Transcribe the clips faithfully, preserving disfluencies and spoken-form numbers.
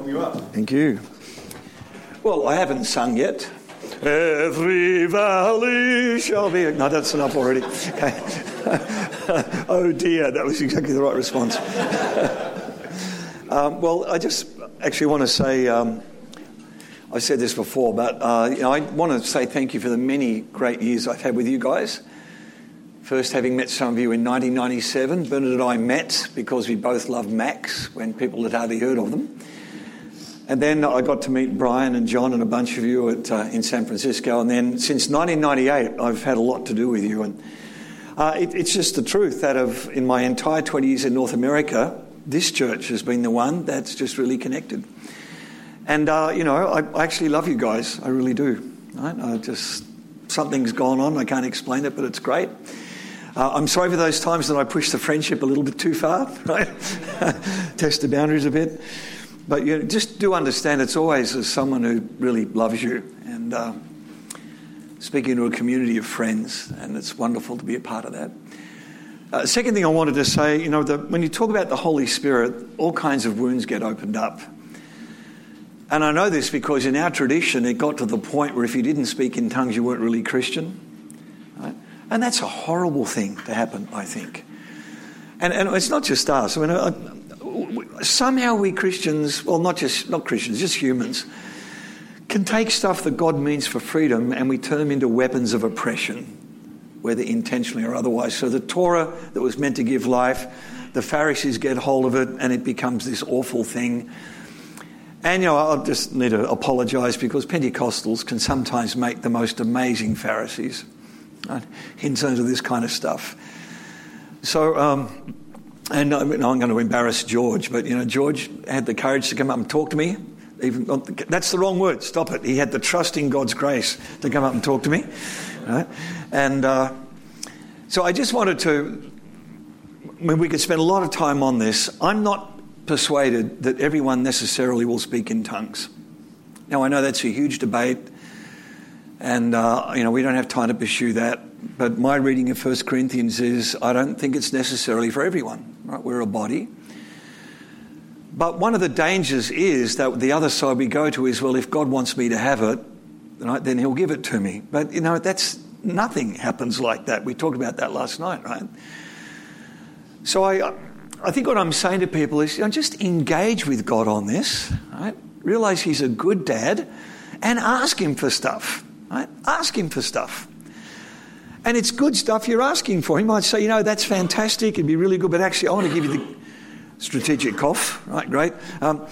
warm you up. Thank you. Well, I haven't sung yet. Every valley shall be... No, that's enough already. Okay. Oh dear, that was exactly the right response. um, well, I just actually want to say, um, I said this before, but uh, you know, I want to say thank you for the many great years I've had with you guys. First, having met some of you in nineteen ninety-seven, Bernard and I met because we both loved Macs when people had hardly heard of them. And then I got to meet Brian and John and a bunch of you at, uh, in San Francisco. And then since nineteen ninety-eight, I've had a lot to do with you. And uh, it, it's just the truth that of in my entire twenty years in North America, this church has been the one that's just really connected. And, uh, you know, I, I actually love you guys. I really do. Right? I just, something's gone on. I can't explain it, but it's great. Uh, I'm sorry for those times that I pushed the friendship a little bit too far, right? Test the boundaries a bit. But you know, just do understand it's always as someone who really loves you and uh, speaking to a community of friends, and it's wonderful to be a part of that. Uh, second thing I wanted to say, you know, the, when you talk about the Holy Spirit, all kinds of wounds get opened up. And I know this because in our tradition, it got to the point where if you didn't speak in tongues, you weren't really Christian, right? And that's a horrible thing to happen, I think. And, and it's not just us. I mean, uh, somehow we Christians, well, not just not Christians, just humans, can take stuff that God means for freedom and we turn them into weapons of oppression, whether intentionally or otherwise. So the Torah that was meant to give life, the Pharisees get hold of it and it becomes this awful thing. And, you know, I'll just need to apologise because Pentecostals can sometimes make the most amazing Pharisees. Right, in terms of this kind of stuff. So, um, and I'm going to embarrass George, but, you know, George had the courage to come up and talk to me. Even that's the wrong word. Stop it. He had the trust in God's grace to come up and talk to me. Right? And uh, so I just wanted to, I mean, we could spend a lot of time on this. I'm not persuaded that everyone necessarily will speak in tongues. Now, I know that's a huge debate. And, uh, you know, we don't have time to pursue that. But my reading of First Corinthians is I don't think it's necessarily for everyone. Right? We're a body. But one of the dangers is that the other side we go to is, well, if God wants me to have it, right, then he'll give it to me. But, you know, that's nothing happens like that. We talked about that last night, right? So I I think what I'm saying to people is, you know, just engage with God on this, right? Realise he's a good dad and ask him for stuff. Right? Ask him for stuff. And it's good stuff you're asking for. He might say, you know, that's fantastic, it'd be really good, but actually I want to give you the strategic cough. Right, great. Um,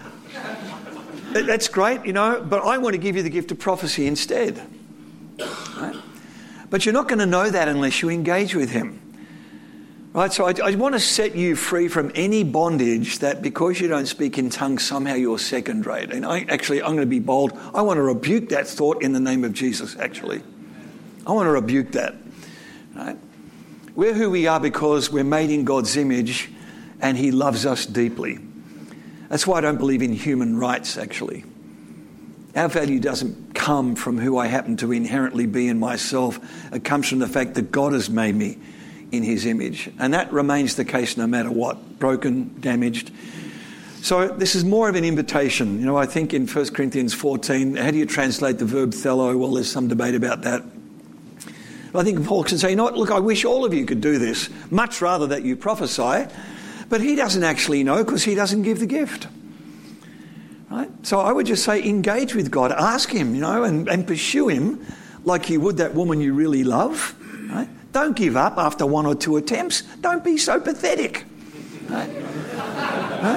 that's great, you know, but I want to give you the gift of prophecy instead. Right? But you're not going to know that unless you engage with him. Right, so I, I want to set you free from any bondage that because you don't speak in tongues, somehow you're second rate. And I actually, I'm going to be bold. I want to rebuke that thought in the name of Jesus, actually. I want to rebuke that. Right? We're who we are because we're made in God's image and he loves us deeply. That's why I don't believe in human rights, actually. Our value doesn't come from who I happen to inherently be in myself. It comes from the fact that God has made me in his image. And that remains the case no matter what. Broken, damaged. So this is more of an invitation. You know, I think in First Corinthians fourteen, how do you translate the verb thelo? Well, there's some debate about that. But I think Paul can say, you know what, look, I wish all of you could do this. Much rather that you prophesy. But he doesn't actually know because he doesn't give the gift. Right? So I would just say engage with God. Ask him, you know, and, and pursue him like you would that woman you really love. Right? Don't give up after one or two attempts. Don't be so pathetic. Right? Right?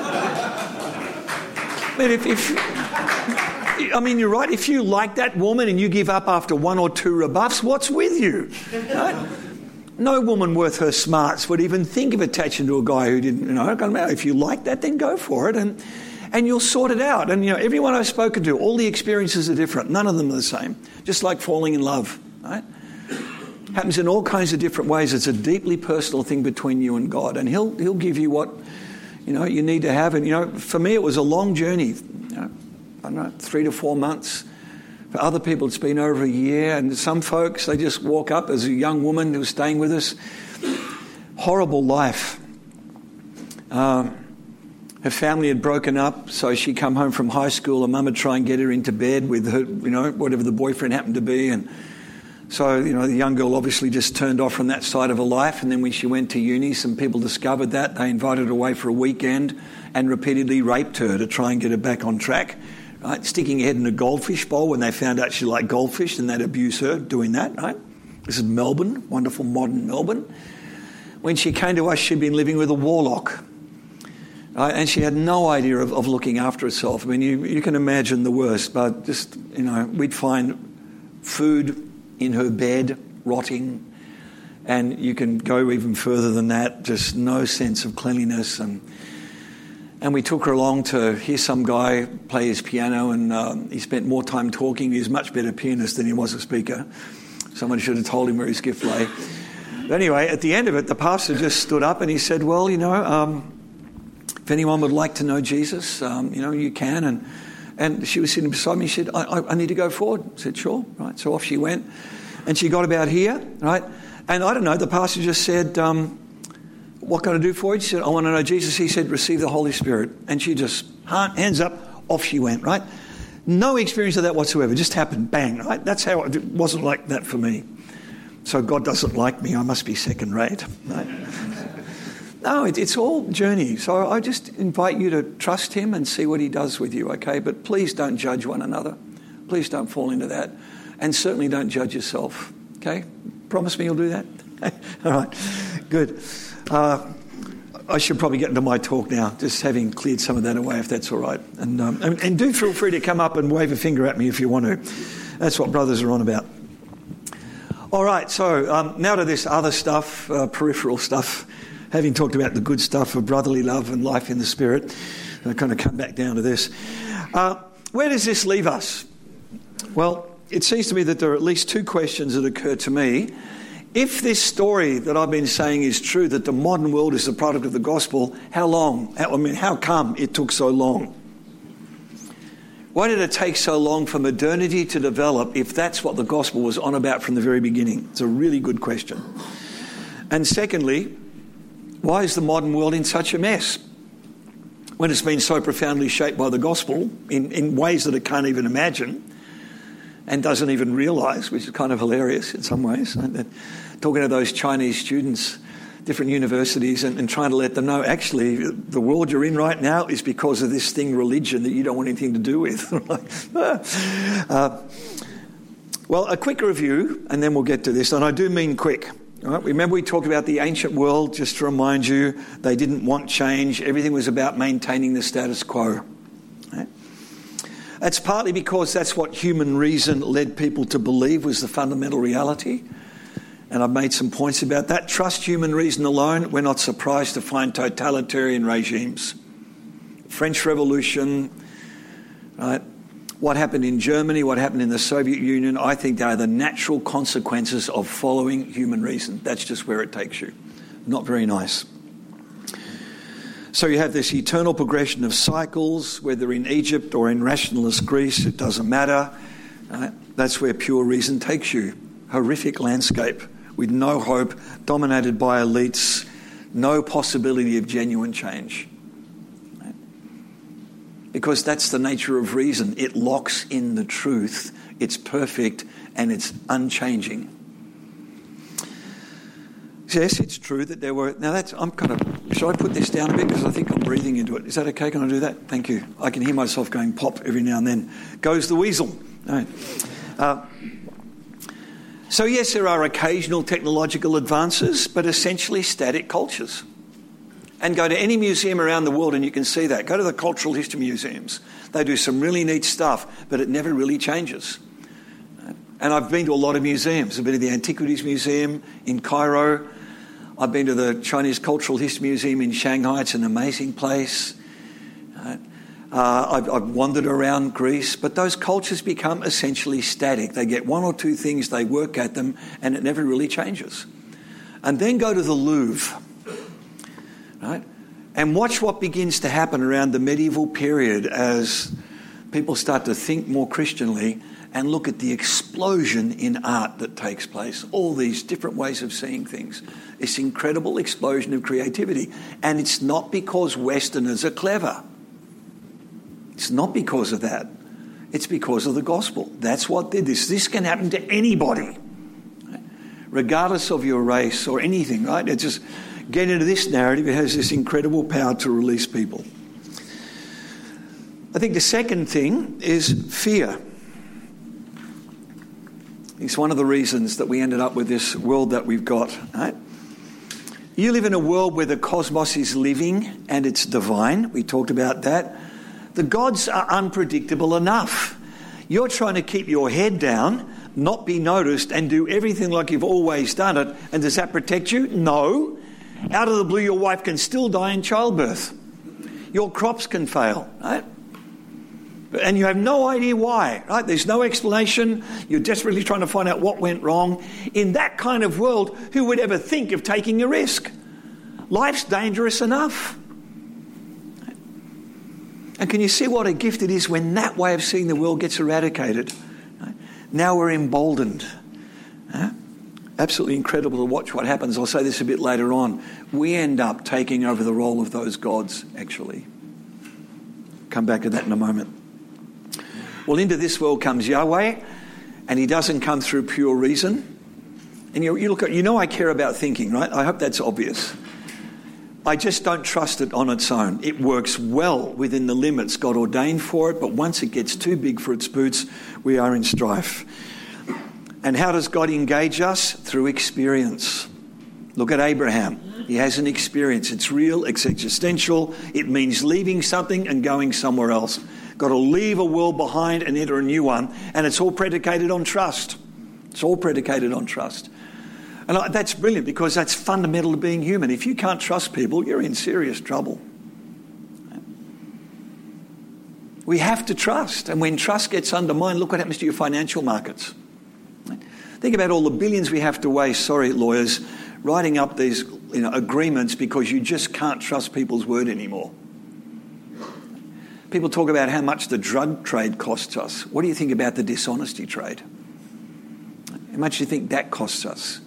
But if, if, I mean, you're right. If you like that woman and you give up after one or two rebuffs, what's with you? Right? No woman worth her smarts would even think of attaching to a guy who didn't, you know, it doesn't matter. If you like that, then go for it and, and you'll sort it out. And, you know, everyone I've spoken to, all the experiences are different. None of them are the same. Just like falling in love, right? Happens in all kinds of different ways. It's a deeply personal thing between you and God. And he'll he'll give you what, you know, you need to have. And, you know, for me, it was a long journey. You know, I don't know, three to four months. For other people, it's been over a year. And some folks, they just walk up as a young woman who was staying with us. Horrible life. Um, Her family had broken up, so she'd come home from high school. Her mum would try and get her into bed with her, you know, whatever the boyfriend happened to be. And so, you know, the young girl obviously just turned off from that side of her life. And then when she went to uni, some people discovered that. They invited her away for a weekend and repeatedly raped her to try and get her back on track. Right? Sticking her head in a goldfish bowl when they found out she liked goldfish, and they'd abuse her doing that, right? This is Melbourne, wonderful modern Melbourne. When she came to us, she'd been living with a warlock. Right? And she had no idea of, of looking after herself. I mean, you, you can imagine the worst, but just, you know, we'd find food in her bed, rotting, and you can go even further than that, just no sense of cleanliness. And and we took her along to hear some guy play his piano, and um, he spent more time talking. He was a much better pianist than he was a speaker. Someone should have told him where his gift lay. But anyway, at the end of it, the pastor just stood up and he said, well, you know, um, if anyone would like to know Jesus, um, you know, you can. And and she was sitting beside me. She said, I, I, I need to go forward. I said, sure. Right. So off she went. And she got about here, right? And I don't know, the pastor just said, um, what can I do for you? She said, I want to know Jesus. He said, receive the Holy Spirit. And she just, hands up, off she went, right? No experience of that whatsoever. Just happened, bang, right? That's how it, it wasn't like that for me. So God doesn't like me. I must be second rate, right? No, it, it's all journey. So I just invite you to trust him and see what he does with you, okay? But please don't judge one another. Please don't fall into that. And certainly don't judge yourself, okay? Promise me you'll do that? All right, good. Uh, I should probably get into my talk now, just having cleared some of that away, if that's all right. And, um, and, and do feel free to come up and wave a finger at me if you want to. That's what brothers are on about. All right, so um, now to this other stuff, uh, peripheral stuff. Having talked about the good stuff of brotherly love and life in the Spirit, I kind of come back down to this. Uh, where does this leave us? Well, it seems to me that there are at least two questions that occur to me. If this story that I've been saying is true, that the modern world is the product of the gospel, how long? How, I mean, how come it took so long? Why did it take so long for modernity to develop if that's what the gospel was on about from the very beginning? It's a really good question. And secondly, why is the modern world in such a mess when it's been so profoundly shaped by the gospel in, in ways that it can't even imagine and doesn't even realise, which is kind of hilarious in some ways. Right? Talking to those Chinese students, different universities, and, and trying to let them know, actually, the world you're in right now is because of this thing, religion, that you don't want anything to do with. uh, well, a quick review, and then we'll get to this, and I do mean quick. Right? Remember we talked about the ancient world, just to remind you, they didn't want change. Everything was about maintaining the status quo. Right? That's partly because that's what human reason led people to believe was the fundamental reality. And I've made some points about that. Trust human reason alone. We're not surprised to find totalitarian regimes. French Revolution, right? What happened in Germany, what happened in the Soviet Union, I think they are the natural consequences of following human reason. That's just where it takes you. Not very nice. So you have this eternal progression of cycles, whether in Egypt or in rationalist Greece, it doesn't matter. Right? That's where pure reason takes you. Horrific landscape with no hope, dominated by elites, no possibility of genuine change. Right? Because that's the nature of reason. It locks in the truth. It's perfect and it's unchanging. Yes, it's true that there were... Now, that's... I'm kind of... Should I put this down a bit? Because I think I'm breathing into it. Is that okay? Can I do that? Thank you. I can hear myself going pop every now and then. Goes the weasel. All right. Uh, so, yes, there are occasional technological advances, but essentially static cultures. And go to any museum around the world and you can see that. Go to the cultural history museums. They do some really neat stuff, but it never really changes. And I've been to a lot of museums. I've been to the Antiquities Museum in Cairo. I've been to the Chinese Cultural History Museum in Shanghai. It's an amazing place. Uh, I've, I've wandered around Greece, but those cultures become essentially static. They get one or two things, they work at them, and it never really changes. And then go to the Louvre, right? And watch what begins to happen around the medieval period as people start to think more Christianly and look at the explosion in art that takes place. All these different ways of seeing things. This incredible explosion of creativity. And it's not because Westerners are clever. It's not because of that. It's because of the gospel. That's what did this. This can happen to anybody, regardless of your race or anything, right? It's just get into this narrative. It has this incredible power to release people. I think the second thing is fear. It's one of the reasons that we ended up with this world that we've got, right? You live in a world where the cosmos is living and it's divine. We talked about that. The gods are unpredictable enough. You're trying to keep your head down, not be noticed, and do everything like you've always done it. And does that protect you? No. Out of the blue, your wife can still die in childbirth. Your crops can fail, right? And you have no idea why, right? There's no explanation. You're desperately trying to find out what went wrong. In that kind of world, who would ever think of taking a risk? Life's dangerous enough. And can you see what a gift it is when that way of seeing the world gets eradicated? Right? Now we're emboldened. Huh? Absolutely incredible to watch what happens. I'll say this a bit later on. We end up taking over the role of those gods, actually. Come back to that in a moment. Well, into this world comes Yahweh, and he doesn't come through pure reason. And you, you look at, you know I care about thinking, right? I hope that's obvious. I just don't trust it on its own. It works well within the limits God ordained for it, but once it gets too big for its boots, we are in strife. And how does God engage us? Through experience. Look at Abraham. He has an experience. It's real, it's existential. It means leaving something and going somewhere else. Got to leave a world behind and enter a new one. And it's all predicated on trust. It's all predicated on trust. And that's brilliant because that's fundamental to being human. If you can't trust people, you're in serious trouble. We have to trust. And when trust gets undermined, look what happens to your financial markets. Think about all the billions we have to waste, sorry, lawyers, writing up these you know, agreements because you just can't trust people's word anymore. People talk about how much the drug trade costs us. What do you think about the dishonesty trade? How much do you think that costs us?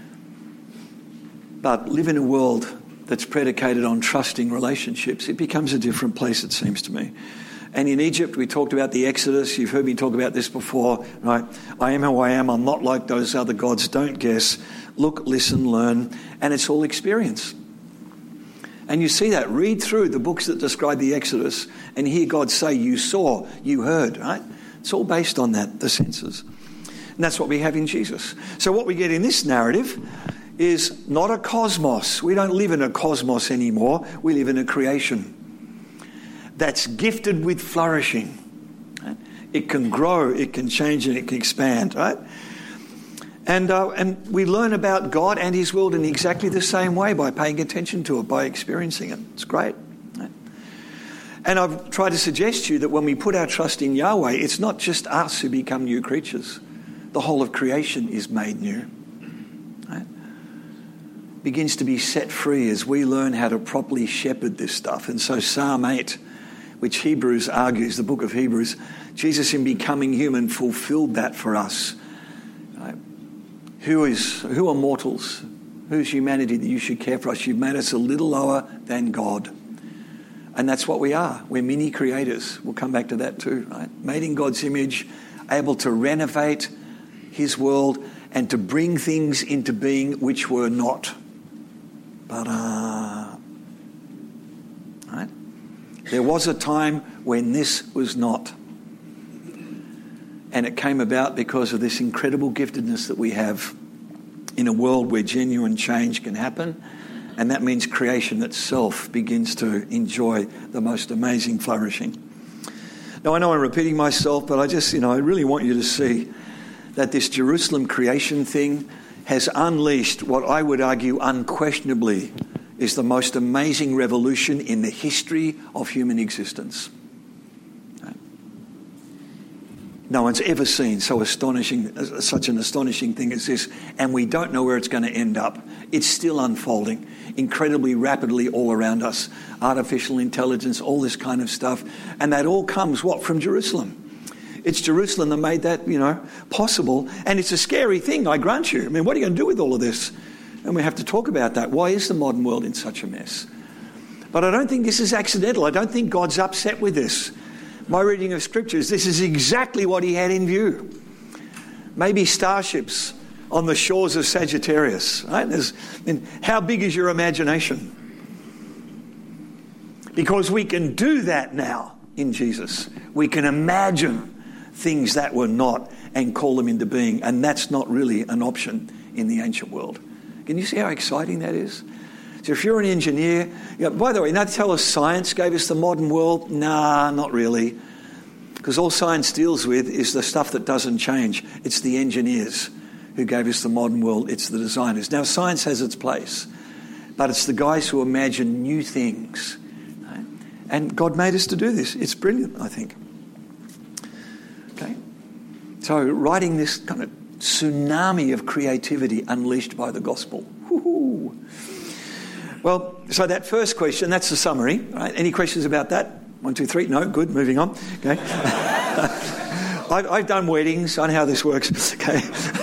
But live in a world that's predicated on trusting relationships, it becomes a different place, it seems to me. And in Egypt, we talked about the Exodus. You've heard me talk about this before, right? I am who I am. I'm not like those other gods. Don't guess. Look, listen, learn. And it's all experience. And you see that. Read through the books that describe the Exodus and hear God say, you saw, you heard, right? It's all based on that, the senses. And that's what we have in Jesus. So what we get in this narrative is not a cosmos. We don't live in a cosmos anymore. We live in a creation that's gifted with flourishing. Right? It can grow, it can change, and it can expand. Right? And uh, and we learn about God and his world in exactly the same way by paying attention to it, by experiencing it. It's great. Right? And I've tried to suggest to you that when we put our trust in Yahweh, it's not just us who become new creatures. The whole of creation is made new. Begins to be set free as we learn how to properly shepherd this stuff. And so Psalm eight, which Hebrews argues, the book of Hebrews, Jesus in becoming human fulfilled that for us. Right? Who is, who are mortals? Who's humanity that you should care for us? You've made us a little lower than God. And that's what we are. We're mini creators. We'll come back to that too, right? Made in God's image, able to renovate his world and to bring things into being which were not. But, uh, right? There was a time when this was not. And it came about because of this incredible giftedness that we have in a world where genuine change can happen. And that means creation itself begins to enjoy the most amazing flourishing. Now, I know I'm repeating myself, but I just, you know, I really want you to see that this Jerusalem creation thing has unleashed what I would argue unquestionably is the most amazing revolution in the history of human existence. No one's ever seen so astonishing, such an astonishing thing as this, and we don't know where it's going to end up. It's still unfolding incredibly rapidly all around us. Artificial intelligence, all this kind of stuff. And that all comes, what, from Jerusalem? It's Jerusalem that made that, you know, possible. And it's a scary thing, I grant you. I mean, what are you going to do with all of this? And we have to talk about that. Why is the modern world in such a mess? But I don't think this is accidental. I don't think God's upset with this. My reading of scriptures, this is exactly what he had in view. Maybe starships on the shores of Sagittarius. Right? There's, and how big is your imagination? Because we can do that now in Jesus. We can imagine things that were not and call them into being. And that's not really an option in the ancient world. Can you see how exciting that is? So if you're an engineer, you know, by the way, now tell us science gave us the modern world. Nah, not really. Because all science deals with is the stuff that doesn't change. It's the engineers who gave us the modern world. It's the designers. Now, science has its place, but it's the guys who imagine new things. Right? And God made us to do this. It's brilliant, I think. Okay? So writing this kind of tsunami of creativity unleashed by the gospel. Woo-hoo. Well, so that first question, that's the summary. Right? Any questions about that? One, two, three. No, good. Moving on. Okay. I've, I've done weddings. I know how this works. Okay.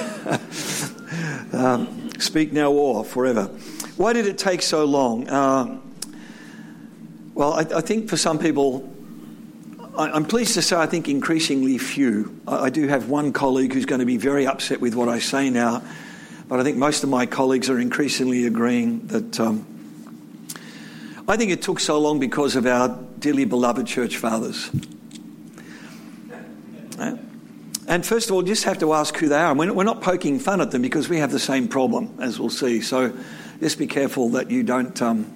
um, speak now or forever. Why did it take so long? Uh, well, I, I think for some people, I, I'm pleased to say I think increasingly few. I, I do have one colleague who's going to be very upset with what I say now, but I think most of my colleagues are increasingly agreeing that um, I think it took so long because of our dearly beloved church fathers. And first of all, just have to ask who they are. We're not poking fun at them because we have the same problem, as we'll see. So just be careful that you don't... Um,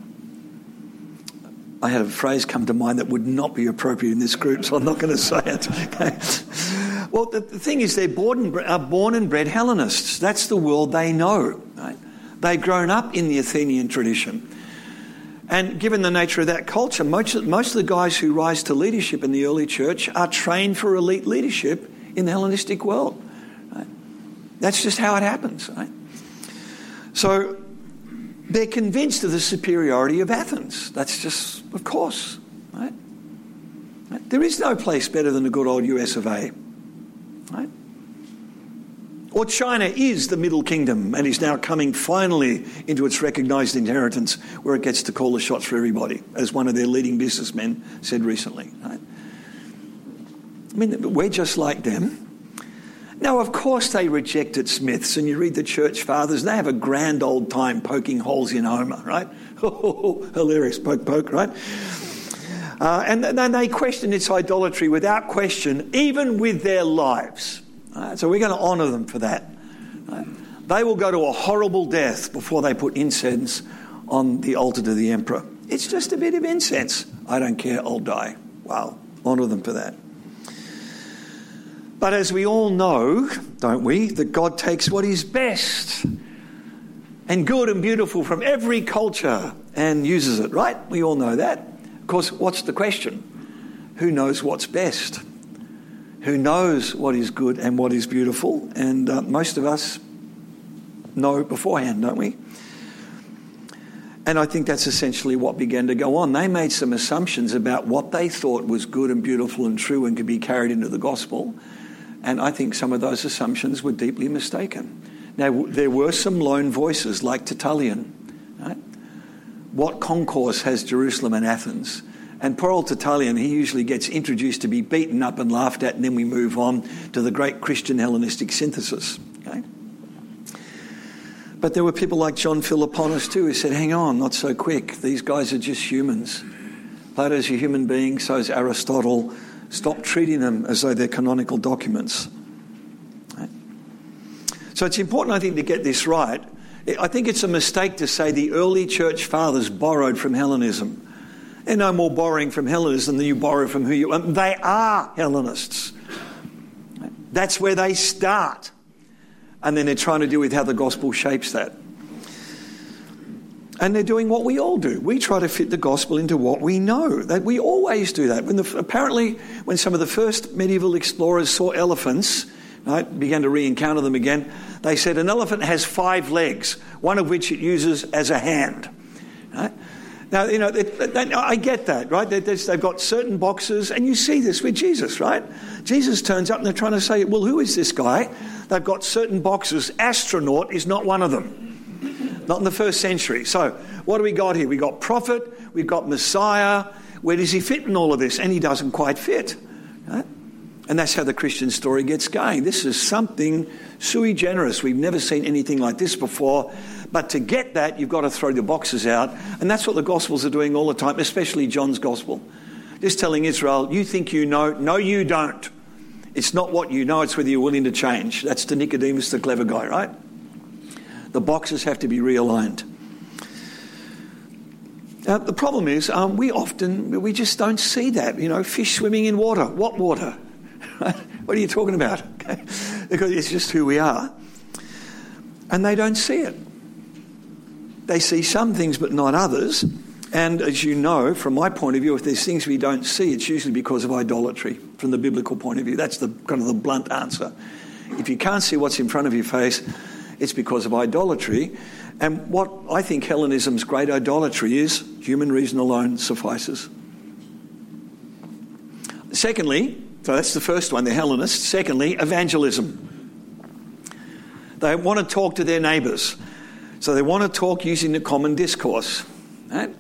I had a phrase come to mind that would not be appropriate in this group, so I'm not going to say it. Okay. Well, the, the thing is, they're born and, are born and bred Hellenists. That's the world they know. Right? They've grown up in the Athenian tradition. And given the nature of that culture, most of, most of the guys who rise to leadership in the early church are trained for elite leadership in the Hellenistic world. Right? That's just how it happens. Right? So they're convinced of the superiority of Athens. That's just, of course. Right? Right? There is no place better than the good old U S of A. Right? Or China is the Middle Kingdom and is now coming finally into its recognised inheritance where it gets to call the shots for everybody, as one of their leading businessmen said recently. Right? I mean, we're just like them. Now, of course they rejected Smiths, and you read the church fathers, they have a grand old time poking holes in Homer, right? Hilarious, poke, poke, right? Uh, and then they question its idolatry without question, even with their lives. Right, so we're going to honour them for that. Right? They will go to a horrible death before they put incense on the altar to the emperor. It's just a bit of incense. I don't care, I'll die. Wow, honour them for that. But as we all know, don't we, that God takes what is best and good and beautiful from every culture and uses it, right? We all know that. Of course, what's the question? Who knows what's best? Who knows what is good and what is beautiful? And uh, most of us know beforehand, don't we? And I think that's essentially what began to go on. They made some assumptions about what they thought was good and beautiful and true and could be carried into the gospel. And I think some of those assumptions were deeply mistaken. Now, there were some lone voices like Tertullian. Right? What concourse has Jerusalem and Athens? And poor old Tertullian, he usually gets introduced to be beaten up and laughed at, and then we move on to the great Christian Hellenistic synthesis. Okay? But there were people like John Philoponus too, who said, hang on, not so quick. These guys are just humans. Plato's a human being, so is Aristotle. Stop treating them as though they're canonical documents. Right? So it's important, I think, to get this right. I think it's a mistake to say the early church fathers borrowed from Hellenism. They're no more borrowing from Hellenism than you borrow from who you are. They are Hellenists. That's where they start. And then they're trying to deal with how the gospel shapes that. And they're doing what we all do. We try to fit the gospel into what we know. That we always do that. When the, apparently, when some of the first medieval explorers saw elephants, right, began to re-encounter them again, they said an elephant has five legs, one of which it uses as a hand. Right? Now, you know, they, they, I get that, right? They, they've got certain boxes, and you see this with Jesus, right? Jesus turns up and they're trying to say, well, who is this guy? They've got certain boxes. Astronaut is not one of them. Not in the first century. So what do we got here? We've got prophet, we've got Messiah. Where does he fit in all of this? And he doesn't quite fit, right? And that's how the Christian story gets going. This is something sui generis. We've never seen anything like this before. But to get that, you've got to throw the boxes out. And that's what the Gospels are doing all the time, especially John's Gospel. Just telling Israel, you think you know. No, you don't. It's not what you know, it's whether you're willing to change. That's to Nicodemus, the clever guy, right? The boxes have to be realigned. Now, the problem is um, we often, we just don't see that. You know, fish swimming in water. What water? What are you talking about? Okay. Because it's just who we are. And they don't see it. They see some things but not others. And as you know, from my point of view, if there's things we don't see, it's usually because of idolatry from the biblical point of view. That's the kind of the blunt answer. If you can't see what's in front of your face, it's because of idolatry. And what I think Hellenism's great idolatry is, human reason alone suffices. Secondly, so that's the first one, the Hellenists. Secondly, evangelism. They want to talk to their neighbours. So they want to talk using the common discourse. Right?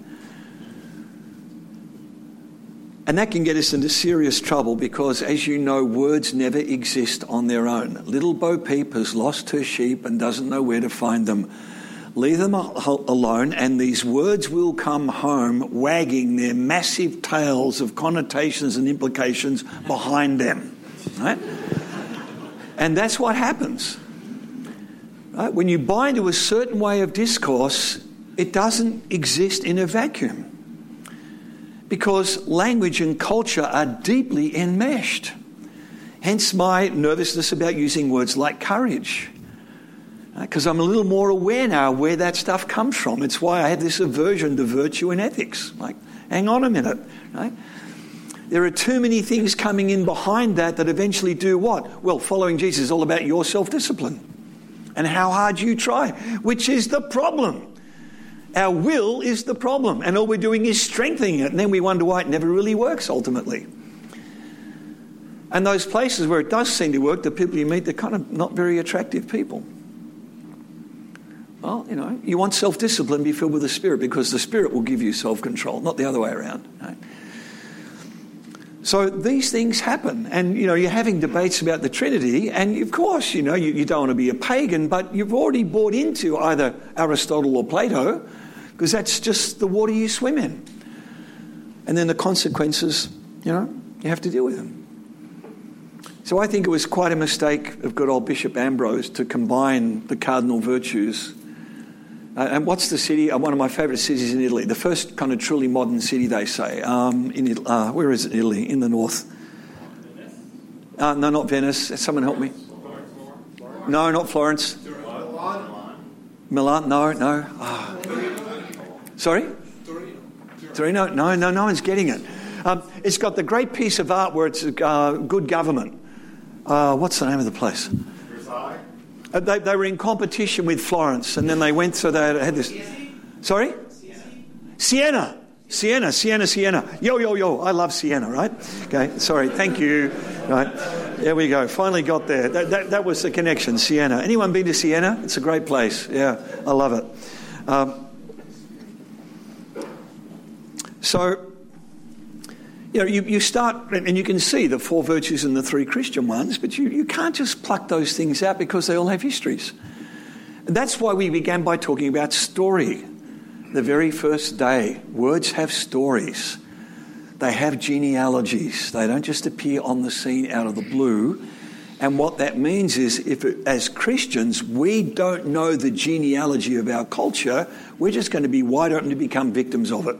And that can get us into serious trouble because, as you know, words never exist on their own. Little Bo Peep has lost her sheep and doesn't know where to find them. Leave them alone and these words will come home wagging their massive tails of connotations and implications behind them. Right? And that's what happens. Right? When you buy into a certain way of discourse, it doesn't exist in a vacuum. Because language and culture are deeply enmeshed. Hence my nervousness about using words like courage. Because I'm a little more aware now where that stuff comes from. It's why I have this aversion to virtue and ethics. Like, hang on a minute. Right? There are too many things coming in behind that that eventually do what? Well, following Jesus is all about your self-discipline and how hard you try, which is the problem. Our will is the problem, and all we're doing is strengthening it, and then we wonder why it never really works ultimately. And those places where it does seem to work, the people you meet, they're kind of not very attractive people. Well, you know, you want self-discipline, be filled with the Spirit, because the Spirit will give you self-control, not the other way around. Right? So these things happen, and, you know, you're having debates about the Trinity, and of course, you know, you, you don't want to be a pagan, but you've already bought into either Aristotle or Plato, because that's just the water you swim in. And then the consequences, you know, you have to deal with them. So I think it was quite a mistake of good old Bishop Ambrose to combine the cardinal virtues. Uh, and what's the city? Uh, one of my favourite cities in Italy. The first kind of truly modern city, they say. Um, in Italy, uh, where is it in Italy? In the north. Uh, no, not Venice. Someone help me. No, not Florence. Milan? No, no. Oh. Sorry? Torino? No, no, no one's getting it. Um, it's got the great piece of art where it's uh, good government. Uh, what's the name of the place? Versailles. Uh, they, they were in competition with Florence, and then they went, so they had, had this. Sorry? Siena. Siena, Siena, Siena. Yo, yo, yo. I love Siena, right? Okay, sorry. Thank you. Right. There we go. Finally got there. That, that, that was the connection, Siena. Anyone been to Siena? It's a great place. Yeah, I love it. Um, so... You know, you, you start, and you can see the four virtues and the three Christian ones, but you, you can't just pluck those things out because they all have histories. And that's why we began by talking about story. The very first day, words have stories. They have genealogies. They don't just appear on the scene out of the blue. And what that means is, if it, as Christians, we don't know the genealogy of our culture, we're just going to be wide open to become victims of it.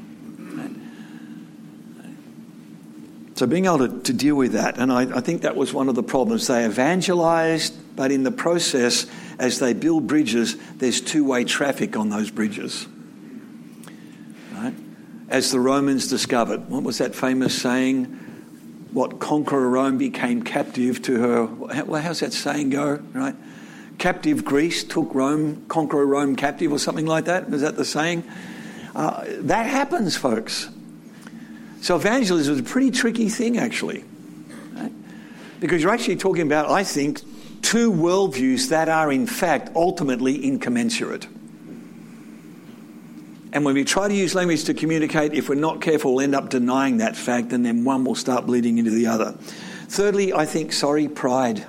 So being able to, to deal with that, and I, I think that was one of the problems. They evangelized, but in the process, as they build bridges, there's two-way traffic on those bridges. Right? As the Romans discovered, what was that famous saying? What, conqueror Rome became captive to her. Well, how's that saying go? Right? Captive Greece took Rome, conqueror Rome captive, or something like that. Is that the saying? Uh, that happens, folks. So evangelism is a pretty tricky thing, actually. Right? Because you're actually talking about, I think, two worldviews that are, in fact, ultimately incommensurate. And when we try to use language to communicate, if we're not careful, we'll end up denying that fact, and then one will start bleeding into the other. Thirdly, I think, sorry, pride.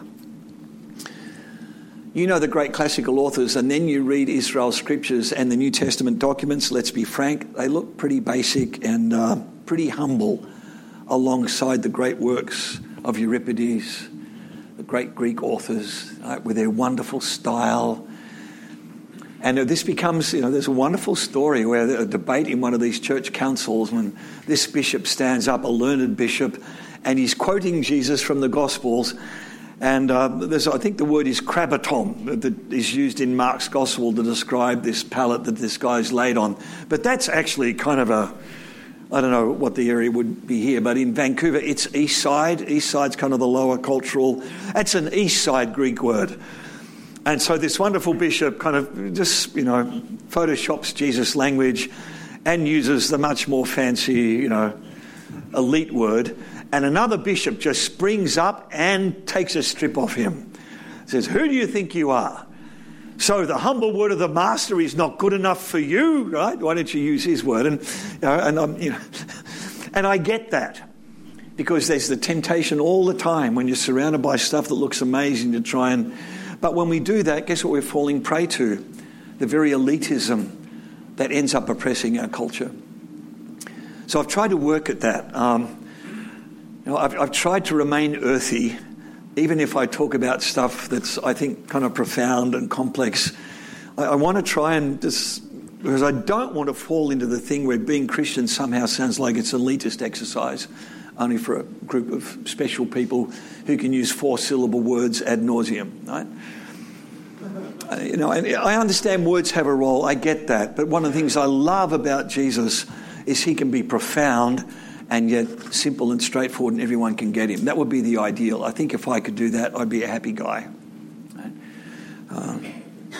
You know the great classical authors, and then you read Israel's scriptures and the New Testament documents. Let's be frank, they look pretty basic and uh, pretty humble alongside the great works of Euripides, the great Greek authors, right, with their wonderful style. And this becomes, you know, there's a wonderful story where a debate in one of these church councils when this bishop stands up, a learned bishop, and he's quoting Jesus from the Gospels. And uh, there's, I think the word is crabatom that is used in Mark's Gospel to describe this pallet that this guy's laid on. But that's actually kind of a, I don't know what the area would be here, but in Vancouver it's east side. East side's kind of the lower cultural, that's an east side Greek word. And so this wonderful bishop kind of just, you know, photoshops Jesus' language and uses the much more fancy, you know, elite word. And another bishop just springs up and takes a strip off him. Says, who do you think you are? So the humble word of the master is not good enough for you, right? Why don't you use his word? And, you know, and, um, you know, and I get that. Because there's the temptation all the time when you're surrounded by stuff that looks amazing to try and... But when we do that, guess what we're falling prey to? The very elitism that ends up oppressing our culture. So I've tried to work at that. Um, you know, I've, I've tried to remain earthy, even if I talk about stuff that's, I think, kind of profound and complex. I, I want to try and just... Because I don't want to fall into the thing where being Christian somehow sounds like it's elitist exercise, only for a group of special people who can use four-syllable words ad nauseum, right? Uh, you know, and I understand words have a role, I get that, but one of the things I love about Jesus is he can be profound and yet simple and straightforward and everyone can get him. That would be the ideal. I think if I could do that, I'd be a happy guy. Right? Um,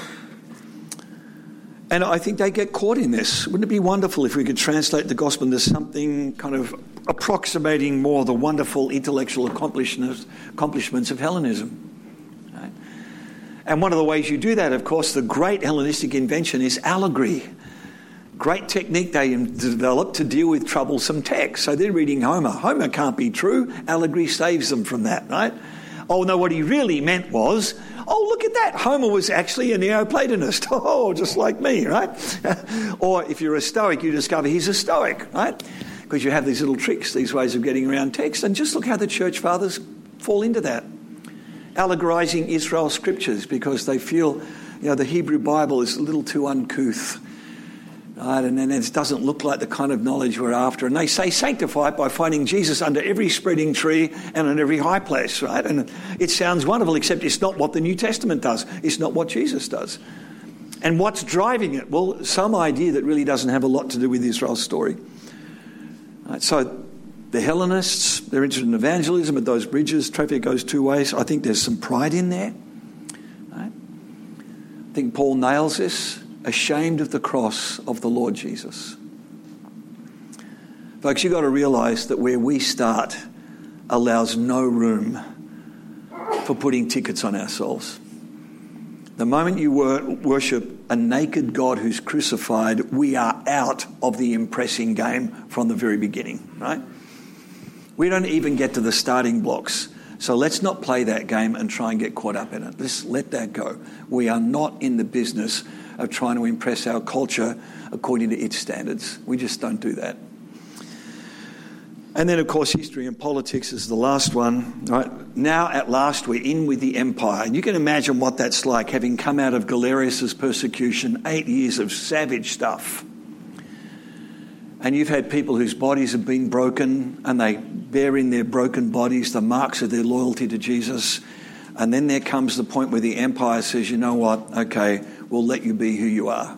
and I think they get caught in this. Wouldn't it be wonderful if we could translate the gospel into something kind of approximating more the wonderful intellectual accomplishments, accomplishments of Hellenism? Right? And one of the ways you do that, of course, the great Hellenistic invention is allegory. Great technique they developed to deal with troublesome text. So they're reading Homer. Homer can't be true. Allegory saves them from that, right? Oh, no, what he really meant was, oh, look at that. Homer was actually a Neoplatonist. Oh, just like me, right? Or if you're a Stoic, you discover he's a Stoic, right? Because you have these little tricks, these ways of getting around text. And just look how the church fathers fall into that. Allegorizing Israel's scriptures because they feel, you know, the Hebrew Bible is a little too uncouth. Right, and then it doesn't look like the kind of knowledge we're after. And they say sanctify it by finding Jesus under every spreading tree and on every high place, right? And it sounds wonderful, except it's not what the New Testament does. It's not what Jesus does. And what's driving it? Well, some idea that really doesn't have a lot to do with Israel's story. Right, so the Hellenists, they're interested in evangelism at those bridges. Traffic goes two ways. I think there's some pride in there. Right? I think Paul nails this. Ashamed of the cross of the Lord Jesus. Folks, you've got to realise that where we start allows no room for putting tickets on ourselves. The moment you wor- worship a naked God who's crucified, we are out of the impressing game from the very beginning, right? We don't even get to the starting blocks. So let's not play that game and try and get caught up in it. Let's let that go. We are not in the business of trying to impress our culture according to its standards. We just don't do that. And then, of course, history and politics is the last one. Right? Now, at last, we're in with the empire. And you can imagine what that's like, having come out of Galerius's persecution, eight years of savage stuff. And you've had people whose bodies have been broken, and they bear in their broken bodies the marks of their loyalty to Jesus. And then there comes the point where the empire says, you know what, okay, we'll let you be who you are.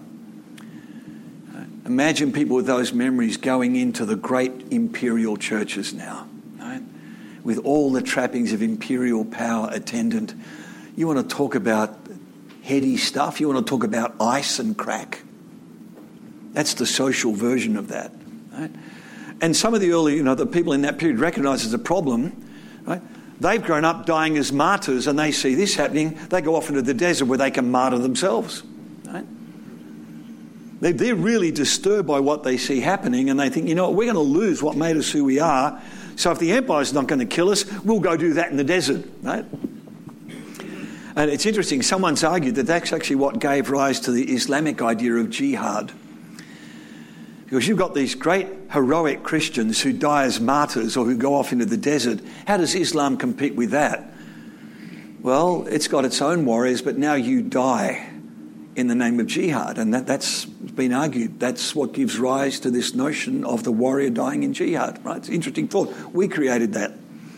Imagine people with those memories going into the great imperial churches now, right? With all the trappings of imperial power attendant. You want to talk about heady stuff? You want to talk about ice and crack? That's the social version of that. Right? And some of the early, you know, the people in that period recognise it's a problem. Right? They've grown up dying as martyrs, and they see this happening. They go off into the desert where they can martyr themselves. Right? They, they're really disturbed by what they see happening, and they think, you know what, we're going to lose what made us who we are. So if the empire's not going to kill us, we'll go do that in the desert. Right? And it's interesting, someone's argued that that's actually what gave rise to the Islamic idea of jihad. Because you've got these great heroic Christians who die as martyrs or who go off into the desert. How does Islam compete with that? Well, it's got its own warriors, but now you die in the name of jihad. And that, that's been argued. That's what gives rise to this notion of the warrior dying in jihad. Right? It's an interesting thought. We created that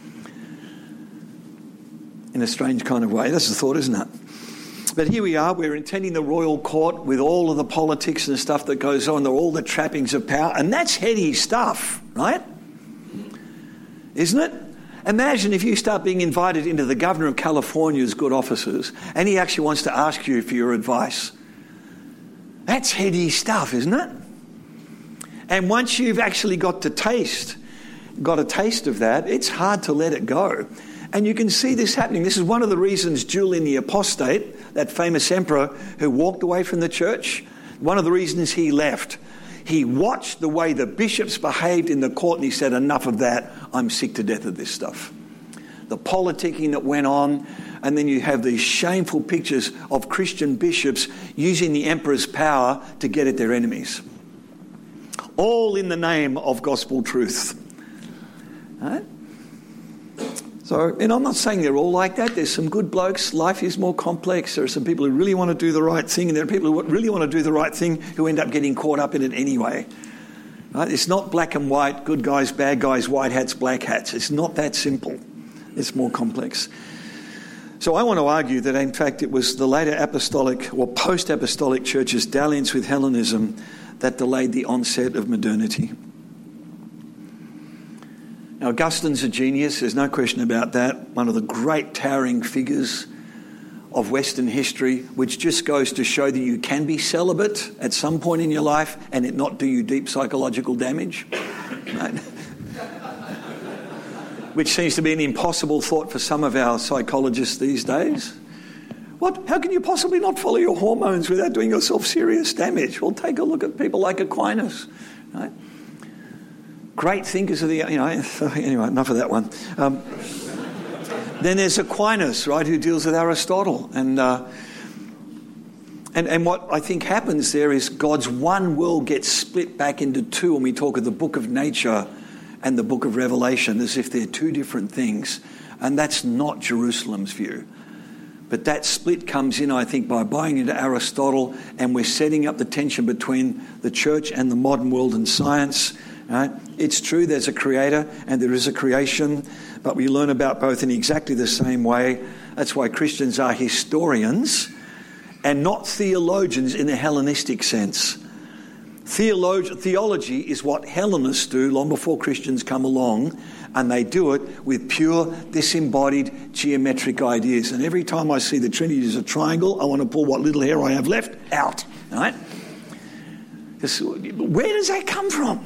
in a strange kind of way. That's the thought, isn't it? But here we are, we're attending the royal court with all of the politics and stuff that goes on, all the trappings of power, and that's heady stuff, right? Isn't it? Imagine if you start being invited into the governor of California's good offices and he actually wants to ask you for your advice. That's heady stuff, isn't it? And once you've actually got to taste, got a taste of that, it's hard to let it go. And you can see this happening. This is one of the reasons Julian the Apostate, that famous emperor who walked away from the church, one of the reasons he left. He watched the way the bishops behaved in the court and he said, enough of that, I'm sick to death of this stuff. The politicking that went on, and then you have these shameful pictures of Christian bishops using the emperor's power to get at their enemies. All in the name of gospel truth. Right? So, and I'm not saying they're all like that. There's some good blokes. Life is more complex. There are some people who really want to do the right thing, and there are people who really want to do the right thing who end up getting caught up in it anyway. Right? It's not black and white, good guys, bad guys, white hats, black hats. It's not that simple. It's more complex. So I want to argue that, in fact, it was the later apostolic or post-apostolic church's dalliance with Hellenism that delayed the onset of modernity. Now, Augustine's a genius, there's no question about that. One of the great towering figures of Western history, which just goes to show that you can be celibate at some point in your life and it not do you deep psychological damage. Right? Which seems to be an impossible thought for some of our psychologists these days. What? How can you possibly not follow your hormones without doing yourself serious damage? Well, take a look at people like Aquinas, right? Great thinkers of the, you know, anyway, enough of that one. Um, then there's Aquinas, right, who deals with Aristotle. And, uh, and and what I think happens there is God's one world gets split back into two when we talk of the book of nature and the book of Revelation, as if they're two different things. And that's not Jerusalem's view. But that split comes in, I think, by buying into Aristotle, and we're setting up the tension between the church and the modern world and science. Right? It's true there's a creator and there is a creation, but we learn about both in exactly the same way. That's why Christians are historians and not theologians in the Hellenistic sense. Theolog- theology is what Hellenists do long before Christians come along, and they do it with pure, disembodied, geometric ideas. And every time I see the Trinity as a triangle, I want to pull what little hair I have left out. Right? Where does that come from?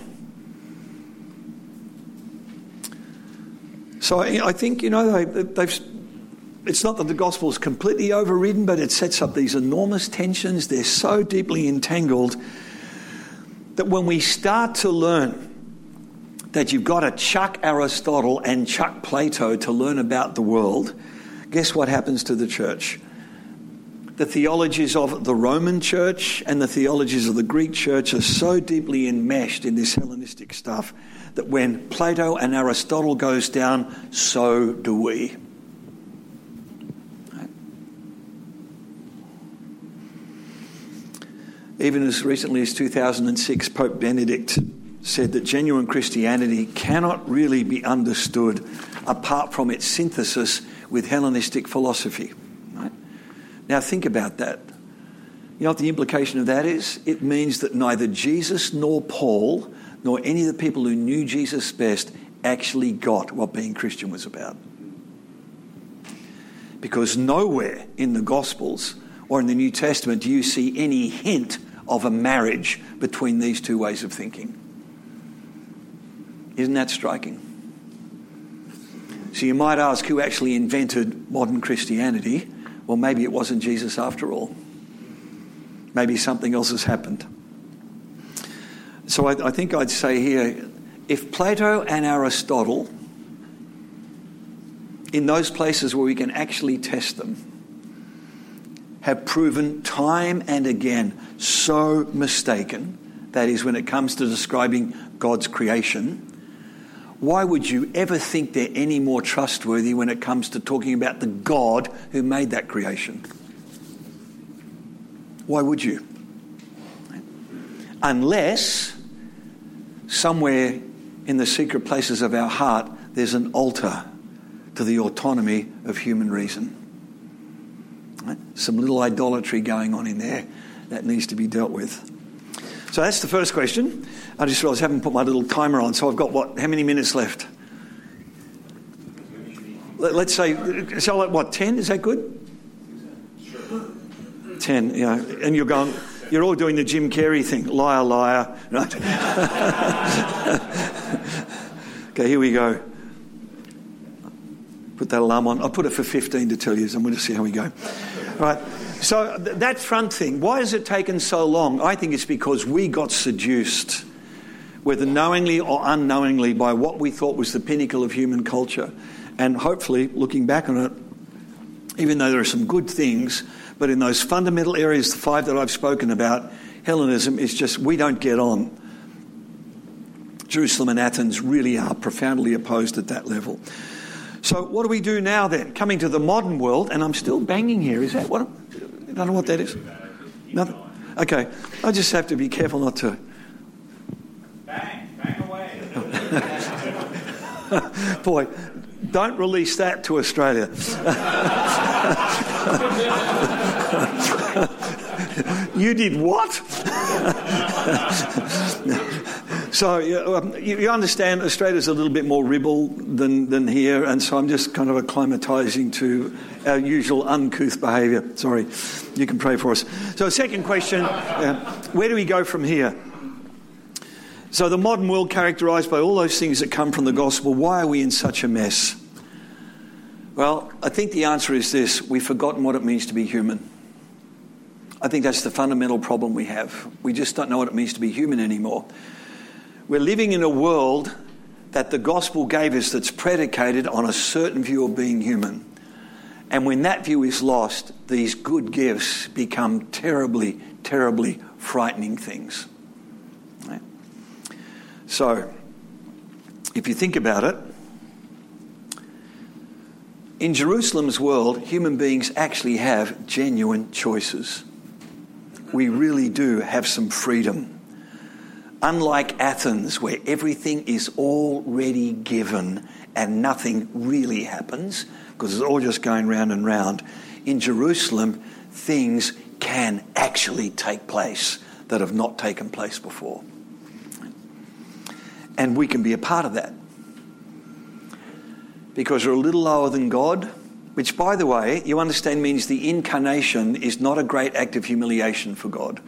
So I think, you know, they, they've, it's not that the gospel is completely overridden, but it sets up these enormous tensions. They're so deeply entangled that when we start to learn that you've got to chuck Aristotle and chuck Plato to learn about the world, guess what happens to the church? The theologies of the Roman church and the theologies of the Greek church are so deeply enmeshed in this Hellenistic stuff that when Plato and Aristotle goes down, so do we. Right? Even as recently as two thousand six, Pope Benedict said that genuine Christianity cannot really be understood apart from its synthesis with Hellenistic philosophy. Right? Now think about that. You know what the implication of that is? It means that neither Jesus nor Paul nor any of the people who knew Jesus best actually got what being Christian was about. Because nowhere in the Gospels or in the New Testament do you see any hint of a marriage between these two ways of thinking. Isn't that striking? So you might ask, who actually invented modern Christianity? Well, maybe it wasn't Jesus after all. Maybe something else has happened. So I, I think I'd say here, if Plato and Aristotle, in those places where we can actually test them, have proven time and again so mistaken, that is when it comes to describing God's creation, why would you ever think they're any more trustworthy when it comes to talking about the God who made that creation? Why would you? Unless somewhere in the secret places of our heart there's an altar to the autonomy of human reason. Right? Some little idolatry going on in there that needs to be dealt with. So that's the first question. I just realised I haven't put my little timer on, so I've got, what, how many minutes left? Let, let's say, so like, what, ten? Is that good? Sure. ten, yeah. And you're going, you're all doing the Jim Carrey thing. Liar, liar. Right? Okay, here we go. Put that alarm on. I'll put it for fifteen to tell you, so I'm going to see how we go. Right. So th- that front thing, why has it taken so long? I think it's because we got seduced, whether knowingly or unknowingly, by what we thought was the pinnacle of human culture. And hopefully, looking back on it, even though there are some good things, but in those fundamental areas, the five that I've spoken about, Hellenism is just, we don't get on. Jerusalem and Athens really are profoundly opposed at that level. So what do we do now then? Coming to the modern world, and I'm still banging here. Is that what? I don't know what that is. Nothing. Okay, I just have to be careful not to. Bang, bang away. Boy, don't release that to Australia. You did what? So you, you understand Australia's a little bit more ribble than, than here, and so I'm just kind of acclimatising to our usual uncouth behaviour. Sorry, you can pray for us. So second question, uh, where do we go from here? So the modern world characterised by all those things that come from the gospel, why are we in such a mess? Well, I think the answer is this: we've forgotten what it means to be human. I think that's the fundamental problem we have. We just don't know what it means to be human anymore. We're living in a world that the gospel gave us that's predicated on a certain view of being human. And when that view is lost, these good gifts become terribly, terribly frightening things. Right? So, if you think about it, in Jerusalem's world, human beings actually have genuine choices. We really do have some freedom. Unlike Athens, where everything is already given and nothing really happens, because it's all just going round and round, in Jerusalem, things can actually take place that have not taken place before. And we can be a part of that. Because we're a little lower than God, which, by the way, you understand means the incarnation is not a great act of humiliation for God.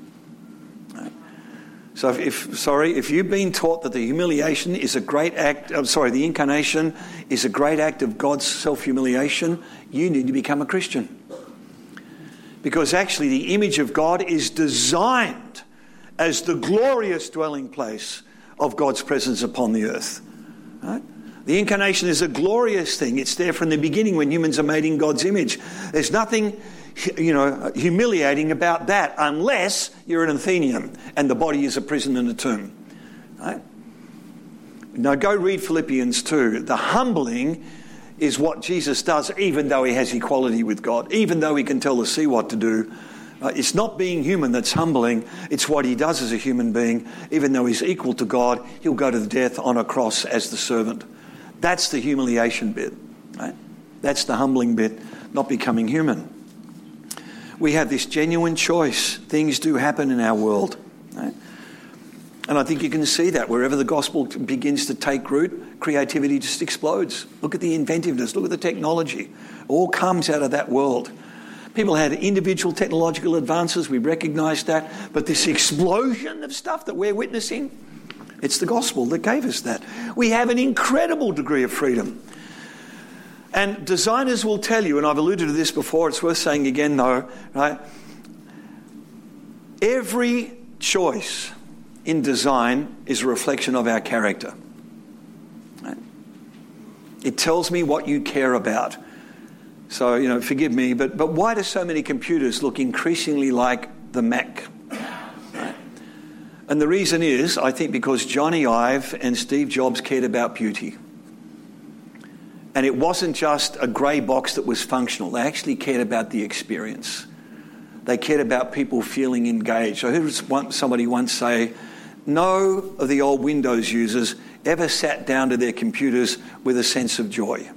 So if, if, sorry, if you've been taught that the humiliation is a great act, I'm sorry, the incarnation is a great act of God's self-humiliation, you need to become a Christian. Because actually the image of God is designed as the glorious dwelling place of God's presence upon the earth. Right? The incarnation is a glorious thing. It's there from the beginning when humans are made in God's image. There's nothing, you know, humiliating about that unless you're an Athenian and the body is a prison and a tomb. Right? Now go read Philippians two. The humbling is what Jesus does even though he has equality with God, even though he can tell the sea what to do. Uh, it's not being human that's humbling. It's what he does as a human being. Even though he's equal to God, he'll go to the death on a cross as the servant. That's the humiliation bit. Right? That's the humbling bit, not becoming human. We have this genuine choice. Things do happen in our world. Right? And I think you can see that wherever the gospel begins to take root, creativity just explodes. Look at the inventiveness. Look at the technology. It all comes out of that world. People had individual technological advances, we recognise that, but this explosion of stuff that we're witnessing, it's the gospel that gave us that. We have an incredible degree of freedom. And designers will tell you, and I've alluded to this before, it's worth saying again though, right? Every choice in design is a reflection of our character. Right? It tells me what you care about. So, you know, forgive me, but, but why do so many computers look increasingly like the Mac? Right? And the reason is, I think, because Johnny Ive and Steve Jobs cared about beauty. And it wasn't just a grey box that was functional. They actually cared about the experience. They cared about people feeling engaged. I heard somebody once say, no of the old Windows users ever sat down to their computers with a sense of joy.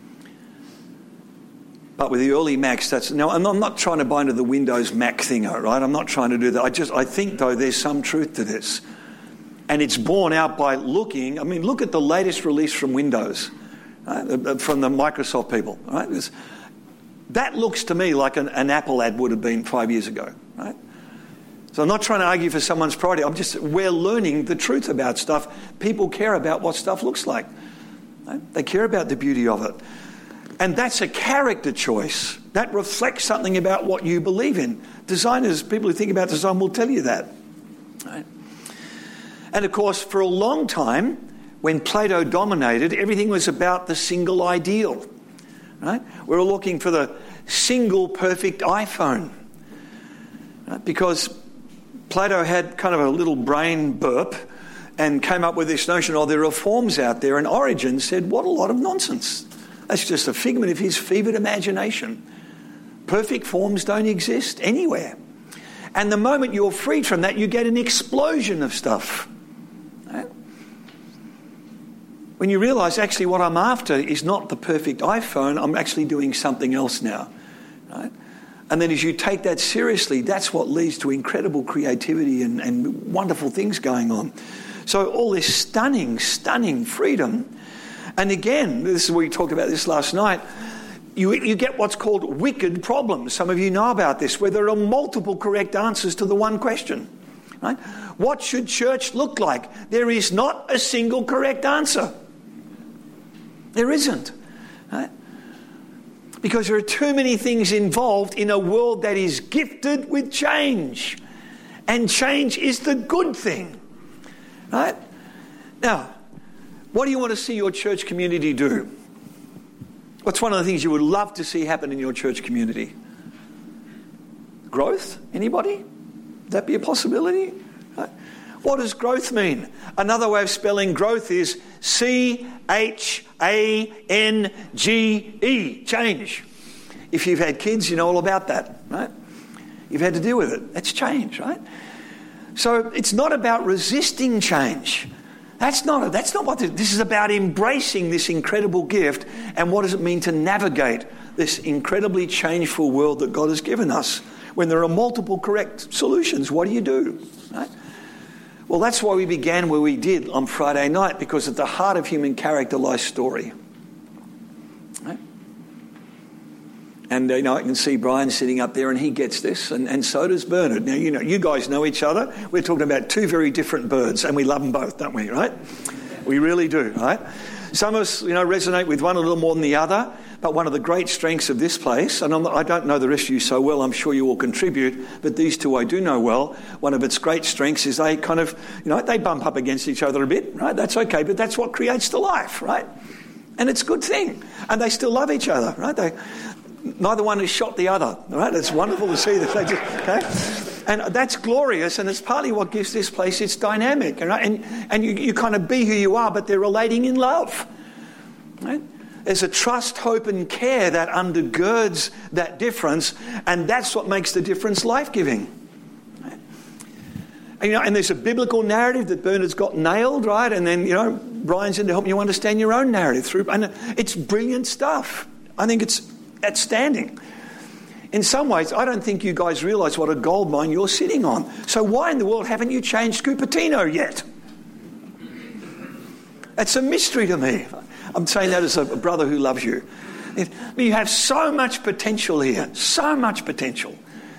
But with the early Macs, that's... Now, I'm not trying to buy into the Windows Mac thing, right? I'm not trying to do that. I just, I think, though, there's some truth to this. And it's borne out by looking... I mean, look at the latest release from Windows, right? From the Microsoft people, right? It's, that looks to me like an, an Apple ad would have been five years ago, right? So I'm not trying to argue for someone's priority. I'm just... We're learning the truth about stuff. People care about what stuff looks like. Right? They care about the beauty of it. And that's a character choice. That reflects something about what you believe in. Designers, people who think about design will tell you that. Right? And of course, for a long time, when Plato dominated, everything was about the single ideal. Right? We were looking for the single perfect iPhone. Right? Because Plato had kind of a little brain burp and came up with this notion, oh, there are forms out there. And Origen said, what a lot of nonsense. That's just a figment of his fevered imagination. Perfect forms don't exist anywhere. And the moment you're freed from that, you get an explosion of stuff. Right? When you realise, actually, what I'm after is not the perfect iPhone, I'm actually doing something else now. Right? And then as you take that seriously, that's what leads to incredible creativity and, and wonderful things going on. So all this stunning, stunning freedom. And again, this is we talked about this last night, you, you get what's called wicked problems. Some of you know about this, where there are multiple correct answers to the one question. Right? What should church look like? There is not a single correct answer. There isn't. Right? Because there are too many things involved in a world that is gifted with change. And change is the good thing. Right? Now, what do you want to see your church community do? What's one of the things you would love to see happen in your church community? Growth? Anybody? Would that be a possibility? Right. What does growth mean? Another way of spelling growth is C H A N G E, change. If you've had kids, you know all about that, right? You've had to deal with it. That's change, right? So it's not about resisting change. That's not, a, that's not what this, this is about. Embracing this incredible gift and what does it mean to navigate this incredibly changeful world that God has given us. When there are multiple correct solutions, what do you do? Right? Well, that's why we began where we did on Friday night, because at the heart of human character lies story. Right? And, uh, you know, I can see Brian sitting up there and he gets this, and, and so does Bernard. Now, you know, you guys know each other. We're talking about two very different birds, and we love them both, don't we, right? We really do, right? Some of us, you know, resonate with one a little more than the other, but one of the great strengths of this place, and I'm not, I don't know the rest of you so well, I'm sure you all contribute, but these two I do know well. One of its great strengths is they kind of, you know, they bump up against each other a bit, right? That's okay, but that's what creates the life, right? And it's a good thing. And they still love each other, right? They... Neither one has shot the other, right? It's wonderful to see that they just, okay? And that's glorious, and it's partly what gives this place its dynamic, right? And, and you, you kind of be who you are, but they're relating in love, right? There's a trust, hope, and care that undergirds that difference, and that's what makes the difference life-giving. Right? And, you know, and there's a biblical narrative that Bernard's got nailed, right? And then, you know, Brian's in to help you understand your own narrative through, and it's brilliant stuff. I think it's outstanding. In some ways, I don't think you guys realise what a gold mine you're sitting on. So why in the world haven't you changed Cupertino yet? That's a mystery to me. I'm saying that as a brother who loves you. It, I mean, you have so much potential here, so much potential.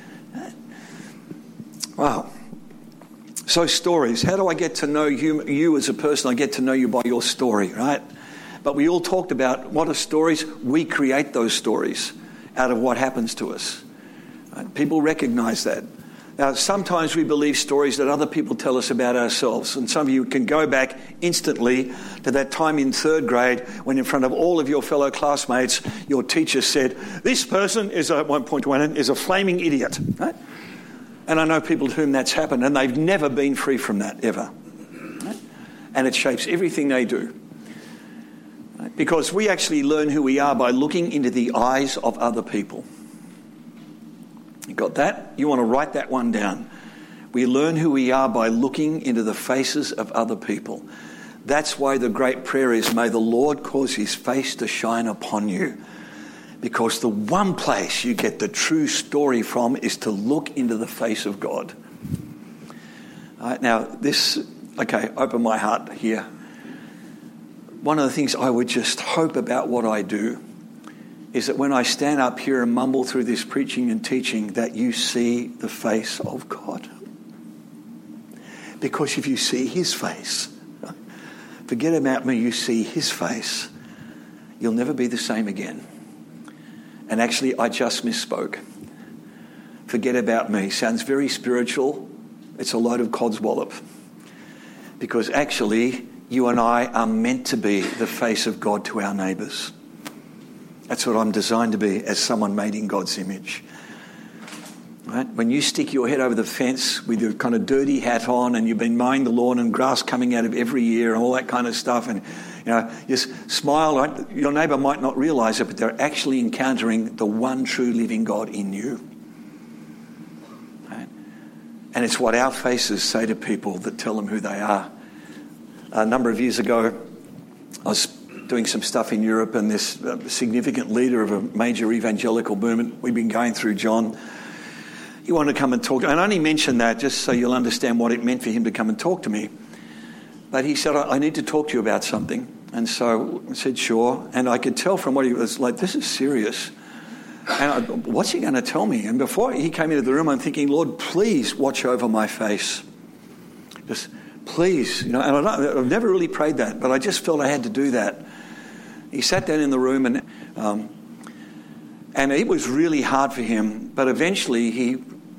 Wow. So stories. How do I get to know you, you as a person? I get to know you by your story, right? But we all talked about what are stories? We create those stories out of what happens to us. Right? People recognize that. Now, sometimes we believe stories that other people tell us about ourselves. And some of you can go back instantly to that time in third grade when in front of all of your fellow classmates, your teacher said, this person is, at one point, is a flaming idiot. Right? And I know people to whom that's happened, and they've never been free from that, ever. Right? And it shapes everything they do. Right? Because we actually learn who we are by looking into the eyes of other people. You got that? You want to write that one down. We learn who we are by looking into the faces of other people. That's why the great prayer is, may the Lord cause his face to shine upon you. Because the one place you get the true story from is to look into the face of God. All right, now, this, okay, open my heart here. One of the things I would just hope about what I do is that when I stand up here and mumble through this preaching and teaching, that you see the face of God. Because if you see his face, forget about me, you see his face, you'll never be the same again. And actually, I just misspoke. Forget about me. Sounds very spiritual. It's a load of codswallop. Because actually, you and I are meant to be the face of God to our neighbours. That's what I'm designed to be as someone made in God's image. Right? When you stick your head over the fence with your kind of dirty hat on and you've been mowing the lawn and grass coming out of every year and all that kind of stuff, and you know, just smile. Right? Your neighbour might not realise it, but they're actually encountering the one true living God in you. Right? And it's what our faces say to people that tell them who they are. A number of years ago, I was doing some stuff in Europe, and this uh, significant leader of a major evangelical movement, we've been going through John, he wanted to come and talk. And I only mention that just so you'll understand what it meant for him to come and talk to me. But he said, I, I need to talk to you about something. And so I said, sure. And I could tell from what he was like, this is serious. And I, what's he going to tell me? And before he came into the room, I'm thinking, Lord, please watch over my face. Just please. You know, and I don't, I've never really prayed that, but I just felt I had to do that. He sat down in the room, and um, and it was really hard for him. But eventually he,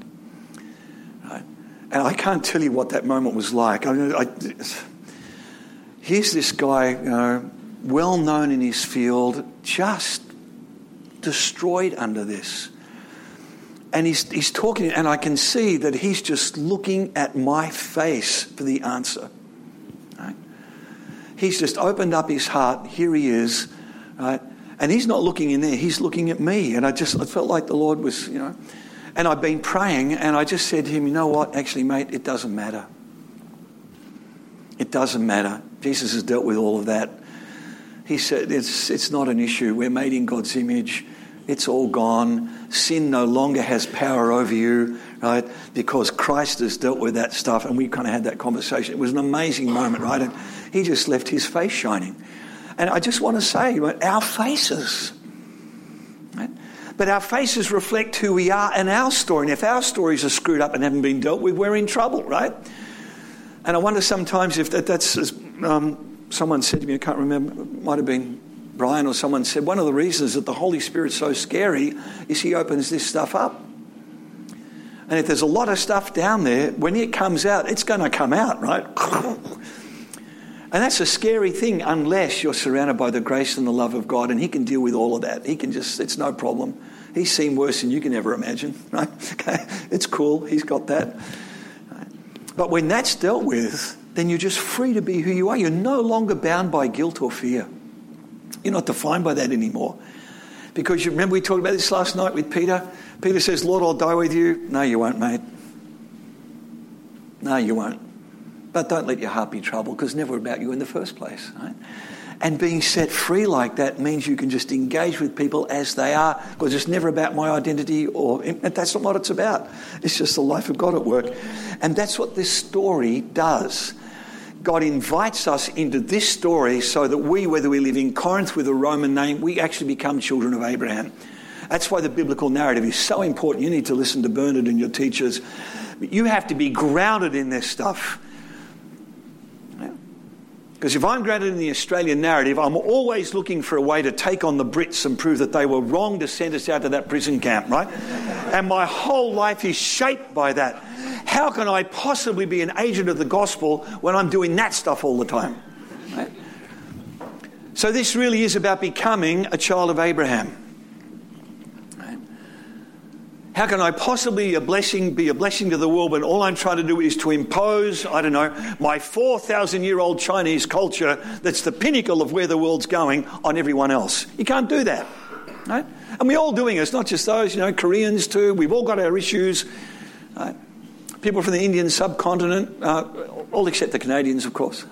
uh, and I can't tell you what that moment was like. I mean, I, here's this guy, you know, well known in his field, just destroyed under this. And he's he's talking, and I can see that he's just looking at my face for the answer. Right? He's just opened up his heart. Here he is, right? And he's not looking in there. He's looking at me. And I just I felt like the Lord was, you know. And I've been praying, and I just said to him, you know what? Actually, mate, it doesn't matter. It doesn't matter. Jesus has dealt with all of that. He said it's it's not an issue. We're made in God's image. It's all gone. Sin no longer has power over you, right? Because Christ has dealt with that stuff, and we kind of had that conversation. It was an amazing moment, right? And he just left his face shining. And I just want to say, right, our faces, right? But our faces reflect who we are and our story. And if our stories are screwed up and haven't been dealt with, we're in trouble, right? And I wonder sometimes if that, that's, as um, someone said to me, I can't remember, it might have been Brian or someone said, one of the reasons that the Holy Spirit's so scary is he opens this stuff up. And if there's a lot of stuff down there, when it comes out, it's going to come out, right? And that's a scary thing unless you're surrounded by the grace and the love of God, and he can deal with all of that. He can just, it's no problem. He's seen worse than you can ever imagine, right? Okay, it's cool. He's got that. But when that's dealt with, then you're just free to be who you are. You're no longer bound by guilt or fear. You're not defined by that anymore. Because you remember we talked about this last night with Peter. Peter says, Lord, I'll die with you. No, you won't, mate. No, you won't. But don't let your heart be troubled, because it's never about you in the first place. Right? And being set free like that means you can just engage with people as they are, because it's never about my identity, or that's not what it's about. It's just the life of God at work. And that's what this story does. God invites us into this story so that we, whether we live in Corinth with a Roman name, we actually become children of Abraham. That's why the biblical narrative is so important. You need to listen to Bernard and your teachers. You have to be grounded in this stuff. Because if I'm grounded in the Australian narrative, I'm always looking for a way to take on the Brits and prove that they were wrong to send us out to that prison camp, right? And my whole life is shaped by that. How can I possibly be an agent of the gospel when I'm doing that stuff all the time? Right? So this really is about becoming a child of Abraham. How can I possibly be a blessing, be a blessing to the world when all I'm trying to do is to impose, I don't know, my four thousand year old Chinese culture that's the pinnacle of where the world's going on everyone else? You can't do that. Right? And we're all doing it. It's not just those, you know, Koreans too. We've all got our issues. Right? People from the Indian subcontinent, uh, all except the Canadians, of course.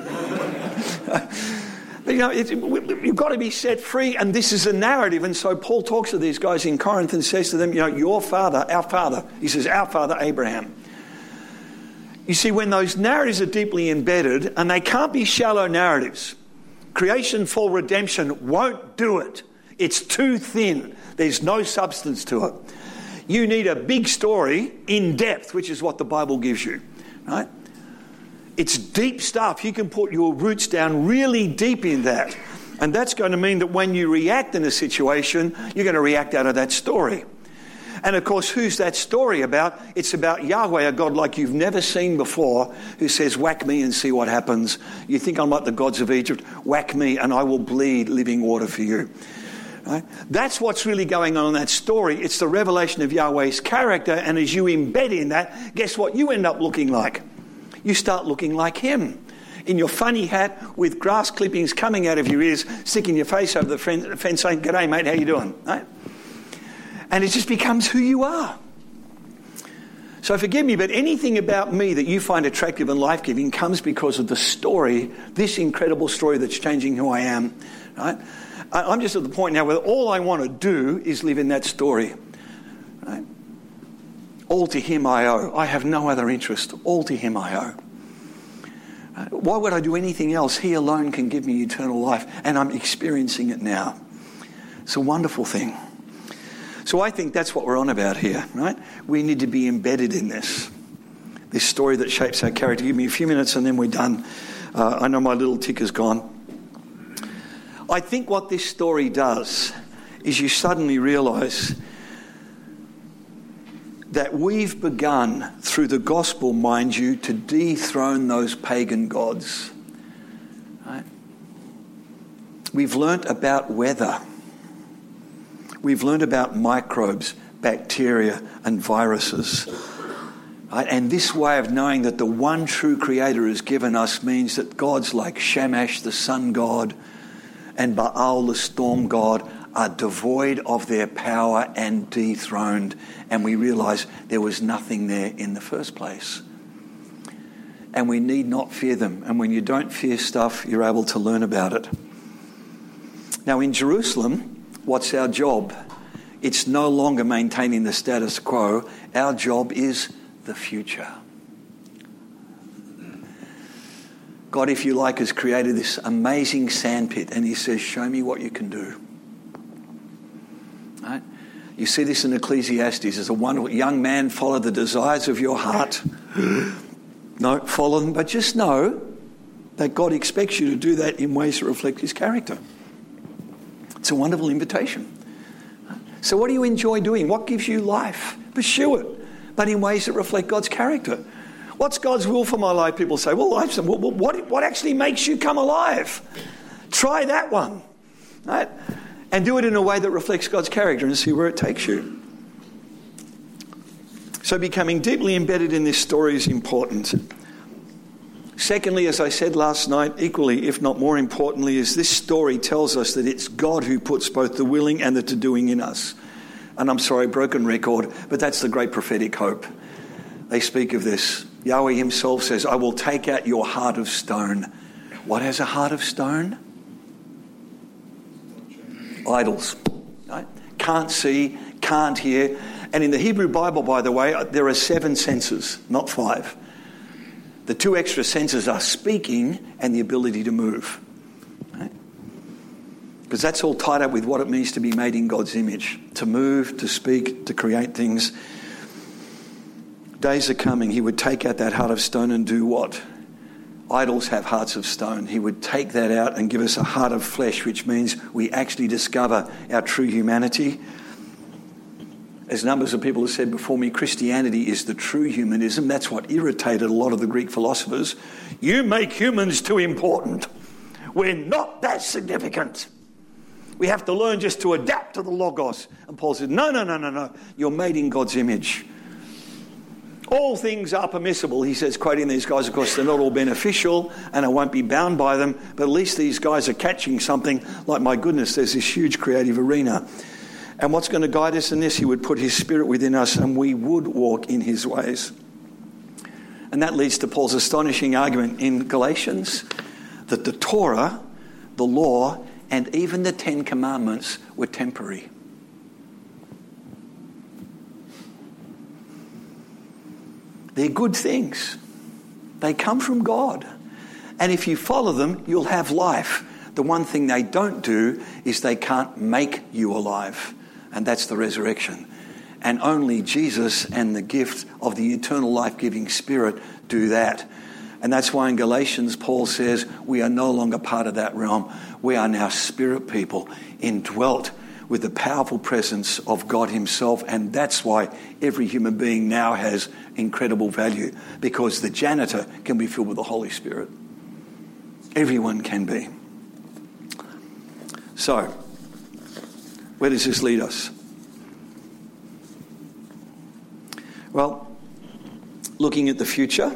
But, you know, it, you've got to be set free, and this is a narrative. And so Paul talks to these guys in Corinth and says to them, you know, your father, our father, he says, our father Abraham. You see, when those narratives are deeply embedded, and they can't be shallow narratives, creation, fall, redemption won't do it. It's too thin. There's no substance to it. You need a big story in depth, which is what the Bible gives you, right? It's deep stuff. You can put your roots down really deep in that. And that's going to mean that when you react in a situation, you're going to react out of that story. And of course, who's that story about? It's about Yahweh, a God like you've never seen before, who says, whack me and see what happens. You think I'm like the gods of Egypt? Whack me and I will bleed living water for you. Right? That's what's really going on in that story. It's the revelation of Yahweh's character. And as you embed in that, guess what you end up looking like? You start looking like him. In your funny hat with grass clippings coming out of your ears, sticking your face over the fence saying, g'day mate, how you doing? Right? And it just becomes who you are. So forgive me, but anything about me that you find attractive and life-giving comes because of the story, this incredible story that's changing who I am. Right? I'm just at the point now where all I want to do is live in that story. Right? All to him I owe. I have no other interest. All to him I owe. Why would I do anything else? He alone can give me eternal life, and I'm experiencing it now. It's a wonderful thing. So I think that's what we're on about here, right? We need to be embedded in this. This story that shapes our character. Give me a few minutes and then we're done. Uh, I know my little ticker's gone. I think what this story does is you suddenly realise that we've begun, through the gospel, mind you, to dethrone those pagan gods. Right? We've learnt about weather. We've learnt about microbes, bacteria and viruses. Right? And this way of knowing that the one true creator has given us means that gods like Shamash, the sun god, and Baal, the storm god, are devoid of their power and dethroned. And we realise there was nothing there in the first place. And we need not fear them. And when you don't fear stuff, you're able to learn about it. Now in Jerusalem, what's our job? It's no longer maintaining the status quo. Our job is the future. God, if you like, has created this amazing sandpit, and he says, show me what you can do. Right? You see this in Ecclesiastes. As a wonderful young man, follow the desires of your heart. No, follow them, but just know that God expects you to do that in ways that reflect his character. It's a wonderful invitation. So what do you enjoy doing? What gives you life? Pursue it, but in ways that reflect God's character. What's God's will for my life? People say, well, life's, what, what, what actually makes you come alive? Try that one. Right? And do it in a way that reflects God's character and see where it takes you. So becoming deeply embedded in this story is important. Secondly, as I said last night, equally, if not more importantly, is this story tells us that it's God who puts both the willing and the to-doing in us. And I'm sorry, broken record, but that's the great prophetic hope. They speak of this. Yahweh himself says, I will take out your heart of stone. What has a heart of stone? Idols. Right? Can't see, can't hear. And in the Hebrew Bible, by the way, there are seven senses, not five. The two extra senses are speaking and the ability to move. Right? Because that's all tied up with what it means to be made in God's image. To move, to speak, to create things. Days are coming, he would take out that heart of stone and do what? Idols have hearts of stone. He would take that out and give us a heart of flesh, which means we actually discover our true humanity. As numbers of people have said before me, Christianity is the true humanism. That's what irritated a lot of the Greek philosophers. You make humans too important. We're not that significant. We have to learn just to adapt to the Logos. And Paul said, no, no, no, no, no. You're made in God's image. All things are permissible, he says, quoting these guys. Of course, they're not all beneficial and I won't be bound by them, but at least these guys are catching something like, my goodness, there's this huge creative arena. And what's going to guide us in this? He would put his spirit within us and we would walk in his ways. And that leads to Paul's astonishing argument in Galatians that the Torah, the law, and even the Ten Commandments were temporary. They're good things. They come from God. And if you follow them, you'll have life. The one thing they don't do is they can't make you alive. And that's the resurrection. And only Jesus and the gift of the eternal life-giving Spirit do that. And that's why in Galatians, Paul says, we are no longer part of that realm. We are now spirit people, indwelt with the powerful presence of God himself. And that's why every human being now has incredible value, because the janitor can be filled with the Holy Spirit. Everyone can be. So, where does this lead us? Well, looking at the future.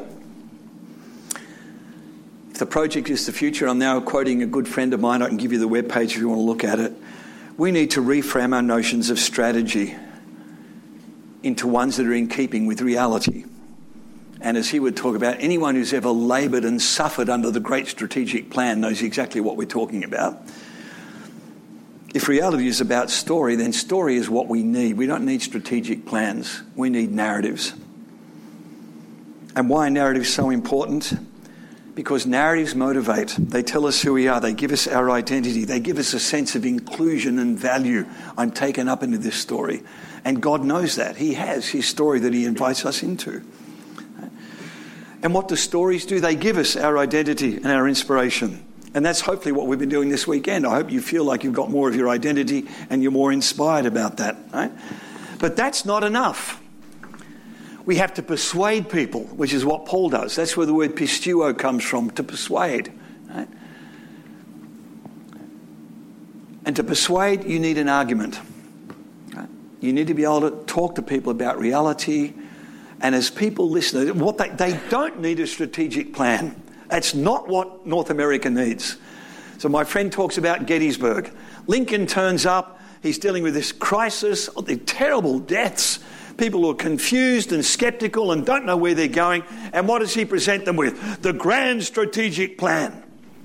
If the project is the future, I'm now quoting a good friend of mine. I can give you the webpage if you want to look at it. We need to reframe our notions of strategy into ones that are in keeping with reality. And as he would talk about, anyone who's ever laboured and suffered under the great strategic plan knows exactly what we're talking about. If reality is about story, then story is what we need. We don't need strategic plans. We need narratives. And why are narratives so important? Because narratives motivate. They tell us who we are. They give us our identity. They give us a sense of inclusion and value. I'm taken up into this story. And God knows that. He has his story that he invites us into. And what do stories do? They give us our identity and our inspiration. And that's hopefully what we've been doing this weekend. I hope you feel like you've got more of your identity and you're more inspired about that. Right? But that's not enough. We have to persuade people, which is what Paul does. That's where the word pistuo comes from, to persuade. Right? And to persuade, you need an argument. Right? You need to be able to talk to people about reality. And as people listen, what they, they don't need a strategic plan. That's not what North America needs. So my friend talks about Gettysburg. Lincoln turns up. He's dealing with this crisis, the terrible deaths. People who are confused and sceptical and don't know where they're going. And what does he present them with? The grand strategic plan.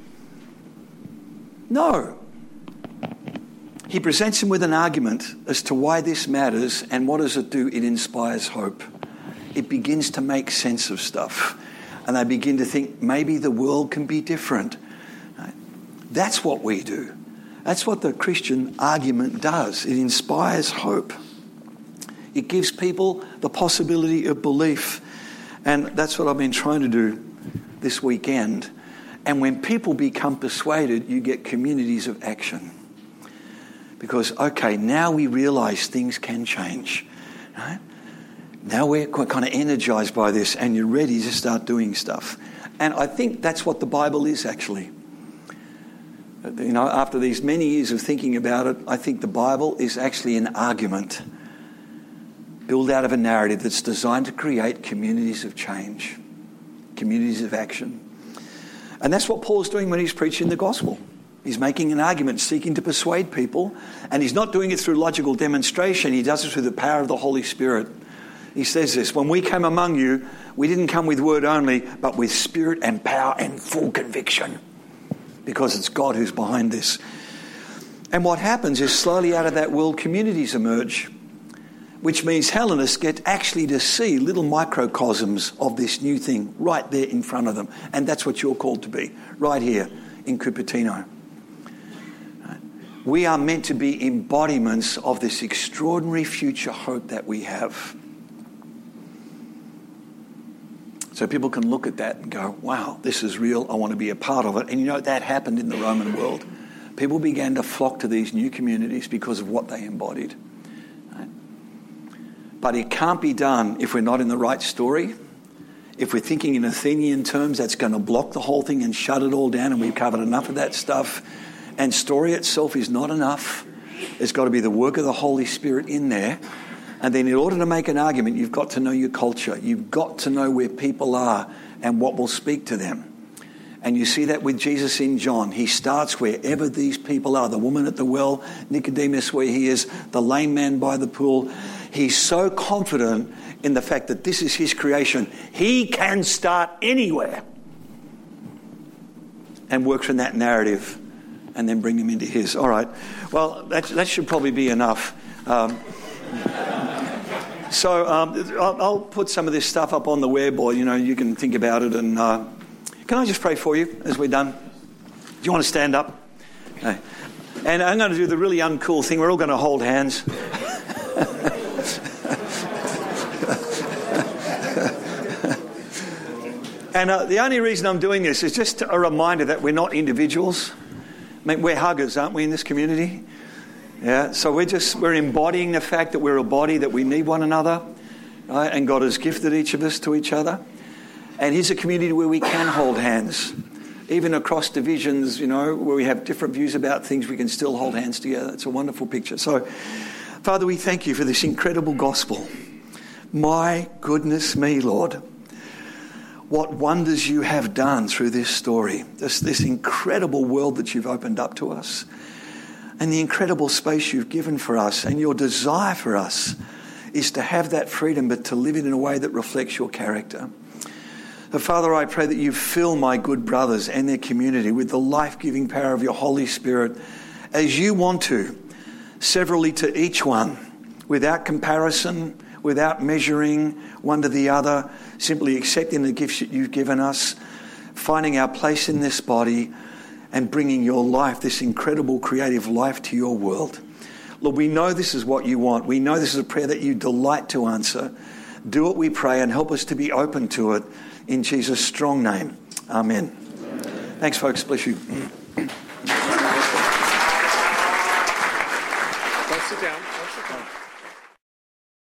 No. He presents them with an argument as to why this matters, and what does it do? It inspires hope. It begins to make sense of stuff. And they begin to think, maybe the world can be different. Right? That's what we do. That's what the Christian argument does. It inspires hope. It gives people the possibility of belief. And that's what I've been trying to do this weekend. And when people become persuaded, you get communities of action. Because, okay, now we realise things can change. Right? Now we're kind of energized by this and you're ready to start doing stuff. And I think that's what the Bible is, actually. You know, after these many years of thinking about it, I think the Bible is actually an argument built out of a narrative that's designed to create communities of change, communities of action. And that's what Paul's doing when he's preaching the gospel. He's making an argument, seeking to persuade people. And he's not doing it through logical demonstration. He does it through the power of the Holy Spirit. He says this, when we came among you, we didn't come with word only, but with spirit and power and full conviction. Because it's God who's behind this. And what happens is slowly out of that world, communities emerge which means Hellenists get actually to see little microcosms of this new thing right there in front of them. And that's what you're called to be, right here in Cupertino. We are meant to be embodiments of this extraordinary future hope that we have. So people can look at that and go, wow, this is real. I want to be a part of it. And you know, that happened in the Roman world. People began to flock to these new communities because of what they embodied. Right? But it can't be done if we're not in the right story. If we're thinking in Athenian terms, that's going to block the whole thing and shut it all down, and we've covered enough of that stuff. And story itself is not enough. There's got to be the work of the Holy Spirit in there. And then in order to make an argument, you've got to know your culture. You've got to know where people are and what will speak to them. And you see that with Jesus in John. He starts wherever these people are. The woman at the well, Nicodemus where he is, the lame man by the pool. He's so confident in the fact that this is his creation. He can start anywhere and work from that narrative and then bring him into his. All right. Well, that, that should probably be enough. Um, so um, I'll, I'll put some of this stuff up on the web, or, you know, you can think about it. And uh, can I just pray for you as we're done? Do you want to stand up? Okay. And I'm going to do the really uncool thing. We're all going to hold hands. And uh, the only reason I'm doing this is just a reminder that we're not individuals. I mean, we're huggers, aren't we, in this community? Yeah, so we're just, we're embodying the fact that we're a body, that we need one another, right? And God has gifted each of us to each other. And here's a community where we can hold hands. Even across divisions, you know, where we have different views about things, we can still hold hands together. It's a wonderful picture. So, Father, we thank you for this incredible gospel. My goodness me, Lord. What wonders you have done through this story. This, this incredible world that you've opened up to us. And the incredible space you've given for us. And your desire for us is to have that freedom, but to live it in a way that reflects your character. So, Father, I pray that you fill my good brothers and their community with the life-giving power of your Holy Spirit as you want to, severally to each one, without comparison, without measuring one to the other, simply accepting the gifts that you've given us, finding our place in this body, and bringing your life, this incredible creative life, to your world. Lord, we know this is what you want. We know this is a prayer that you delight to answer. Do it, we pray, and help us to be open to it in Jesus' strong name. Amen. Amen. Thanks, folks. Bless you.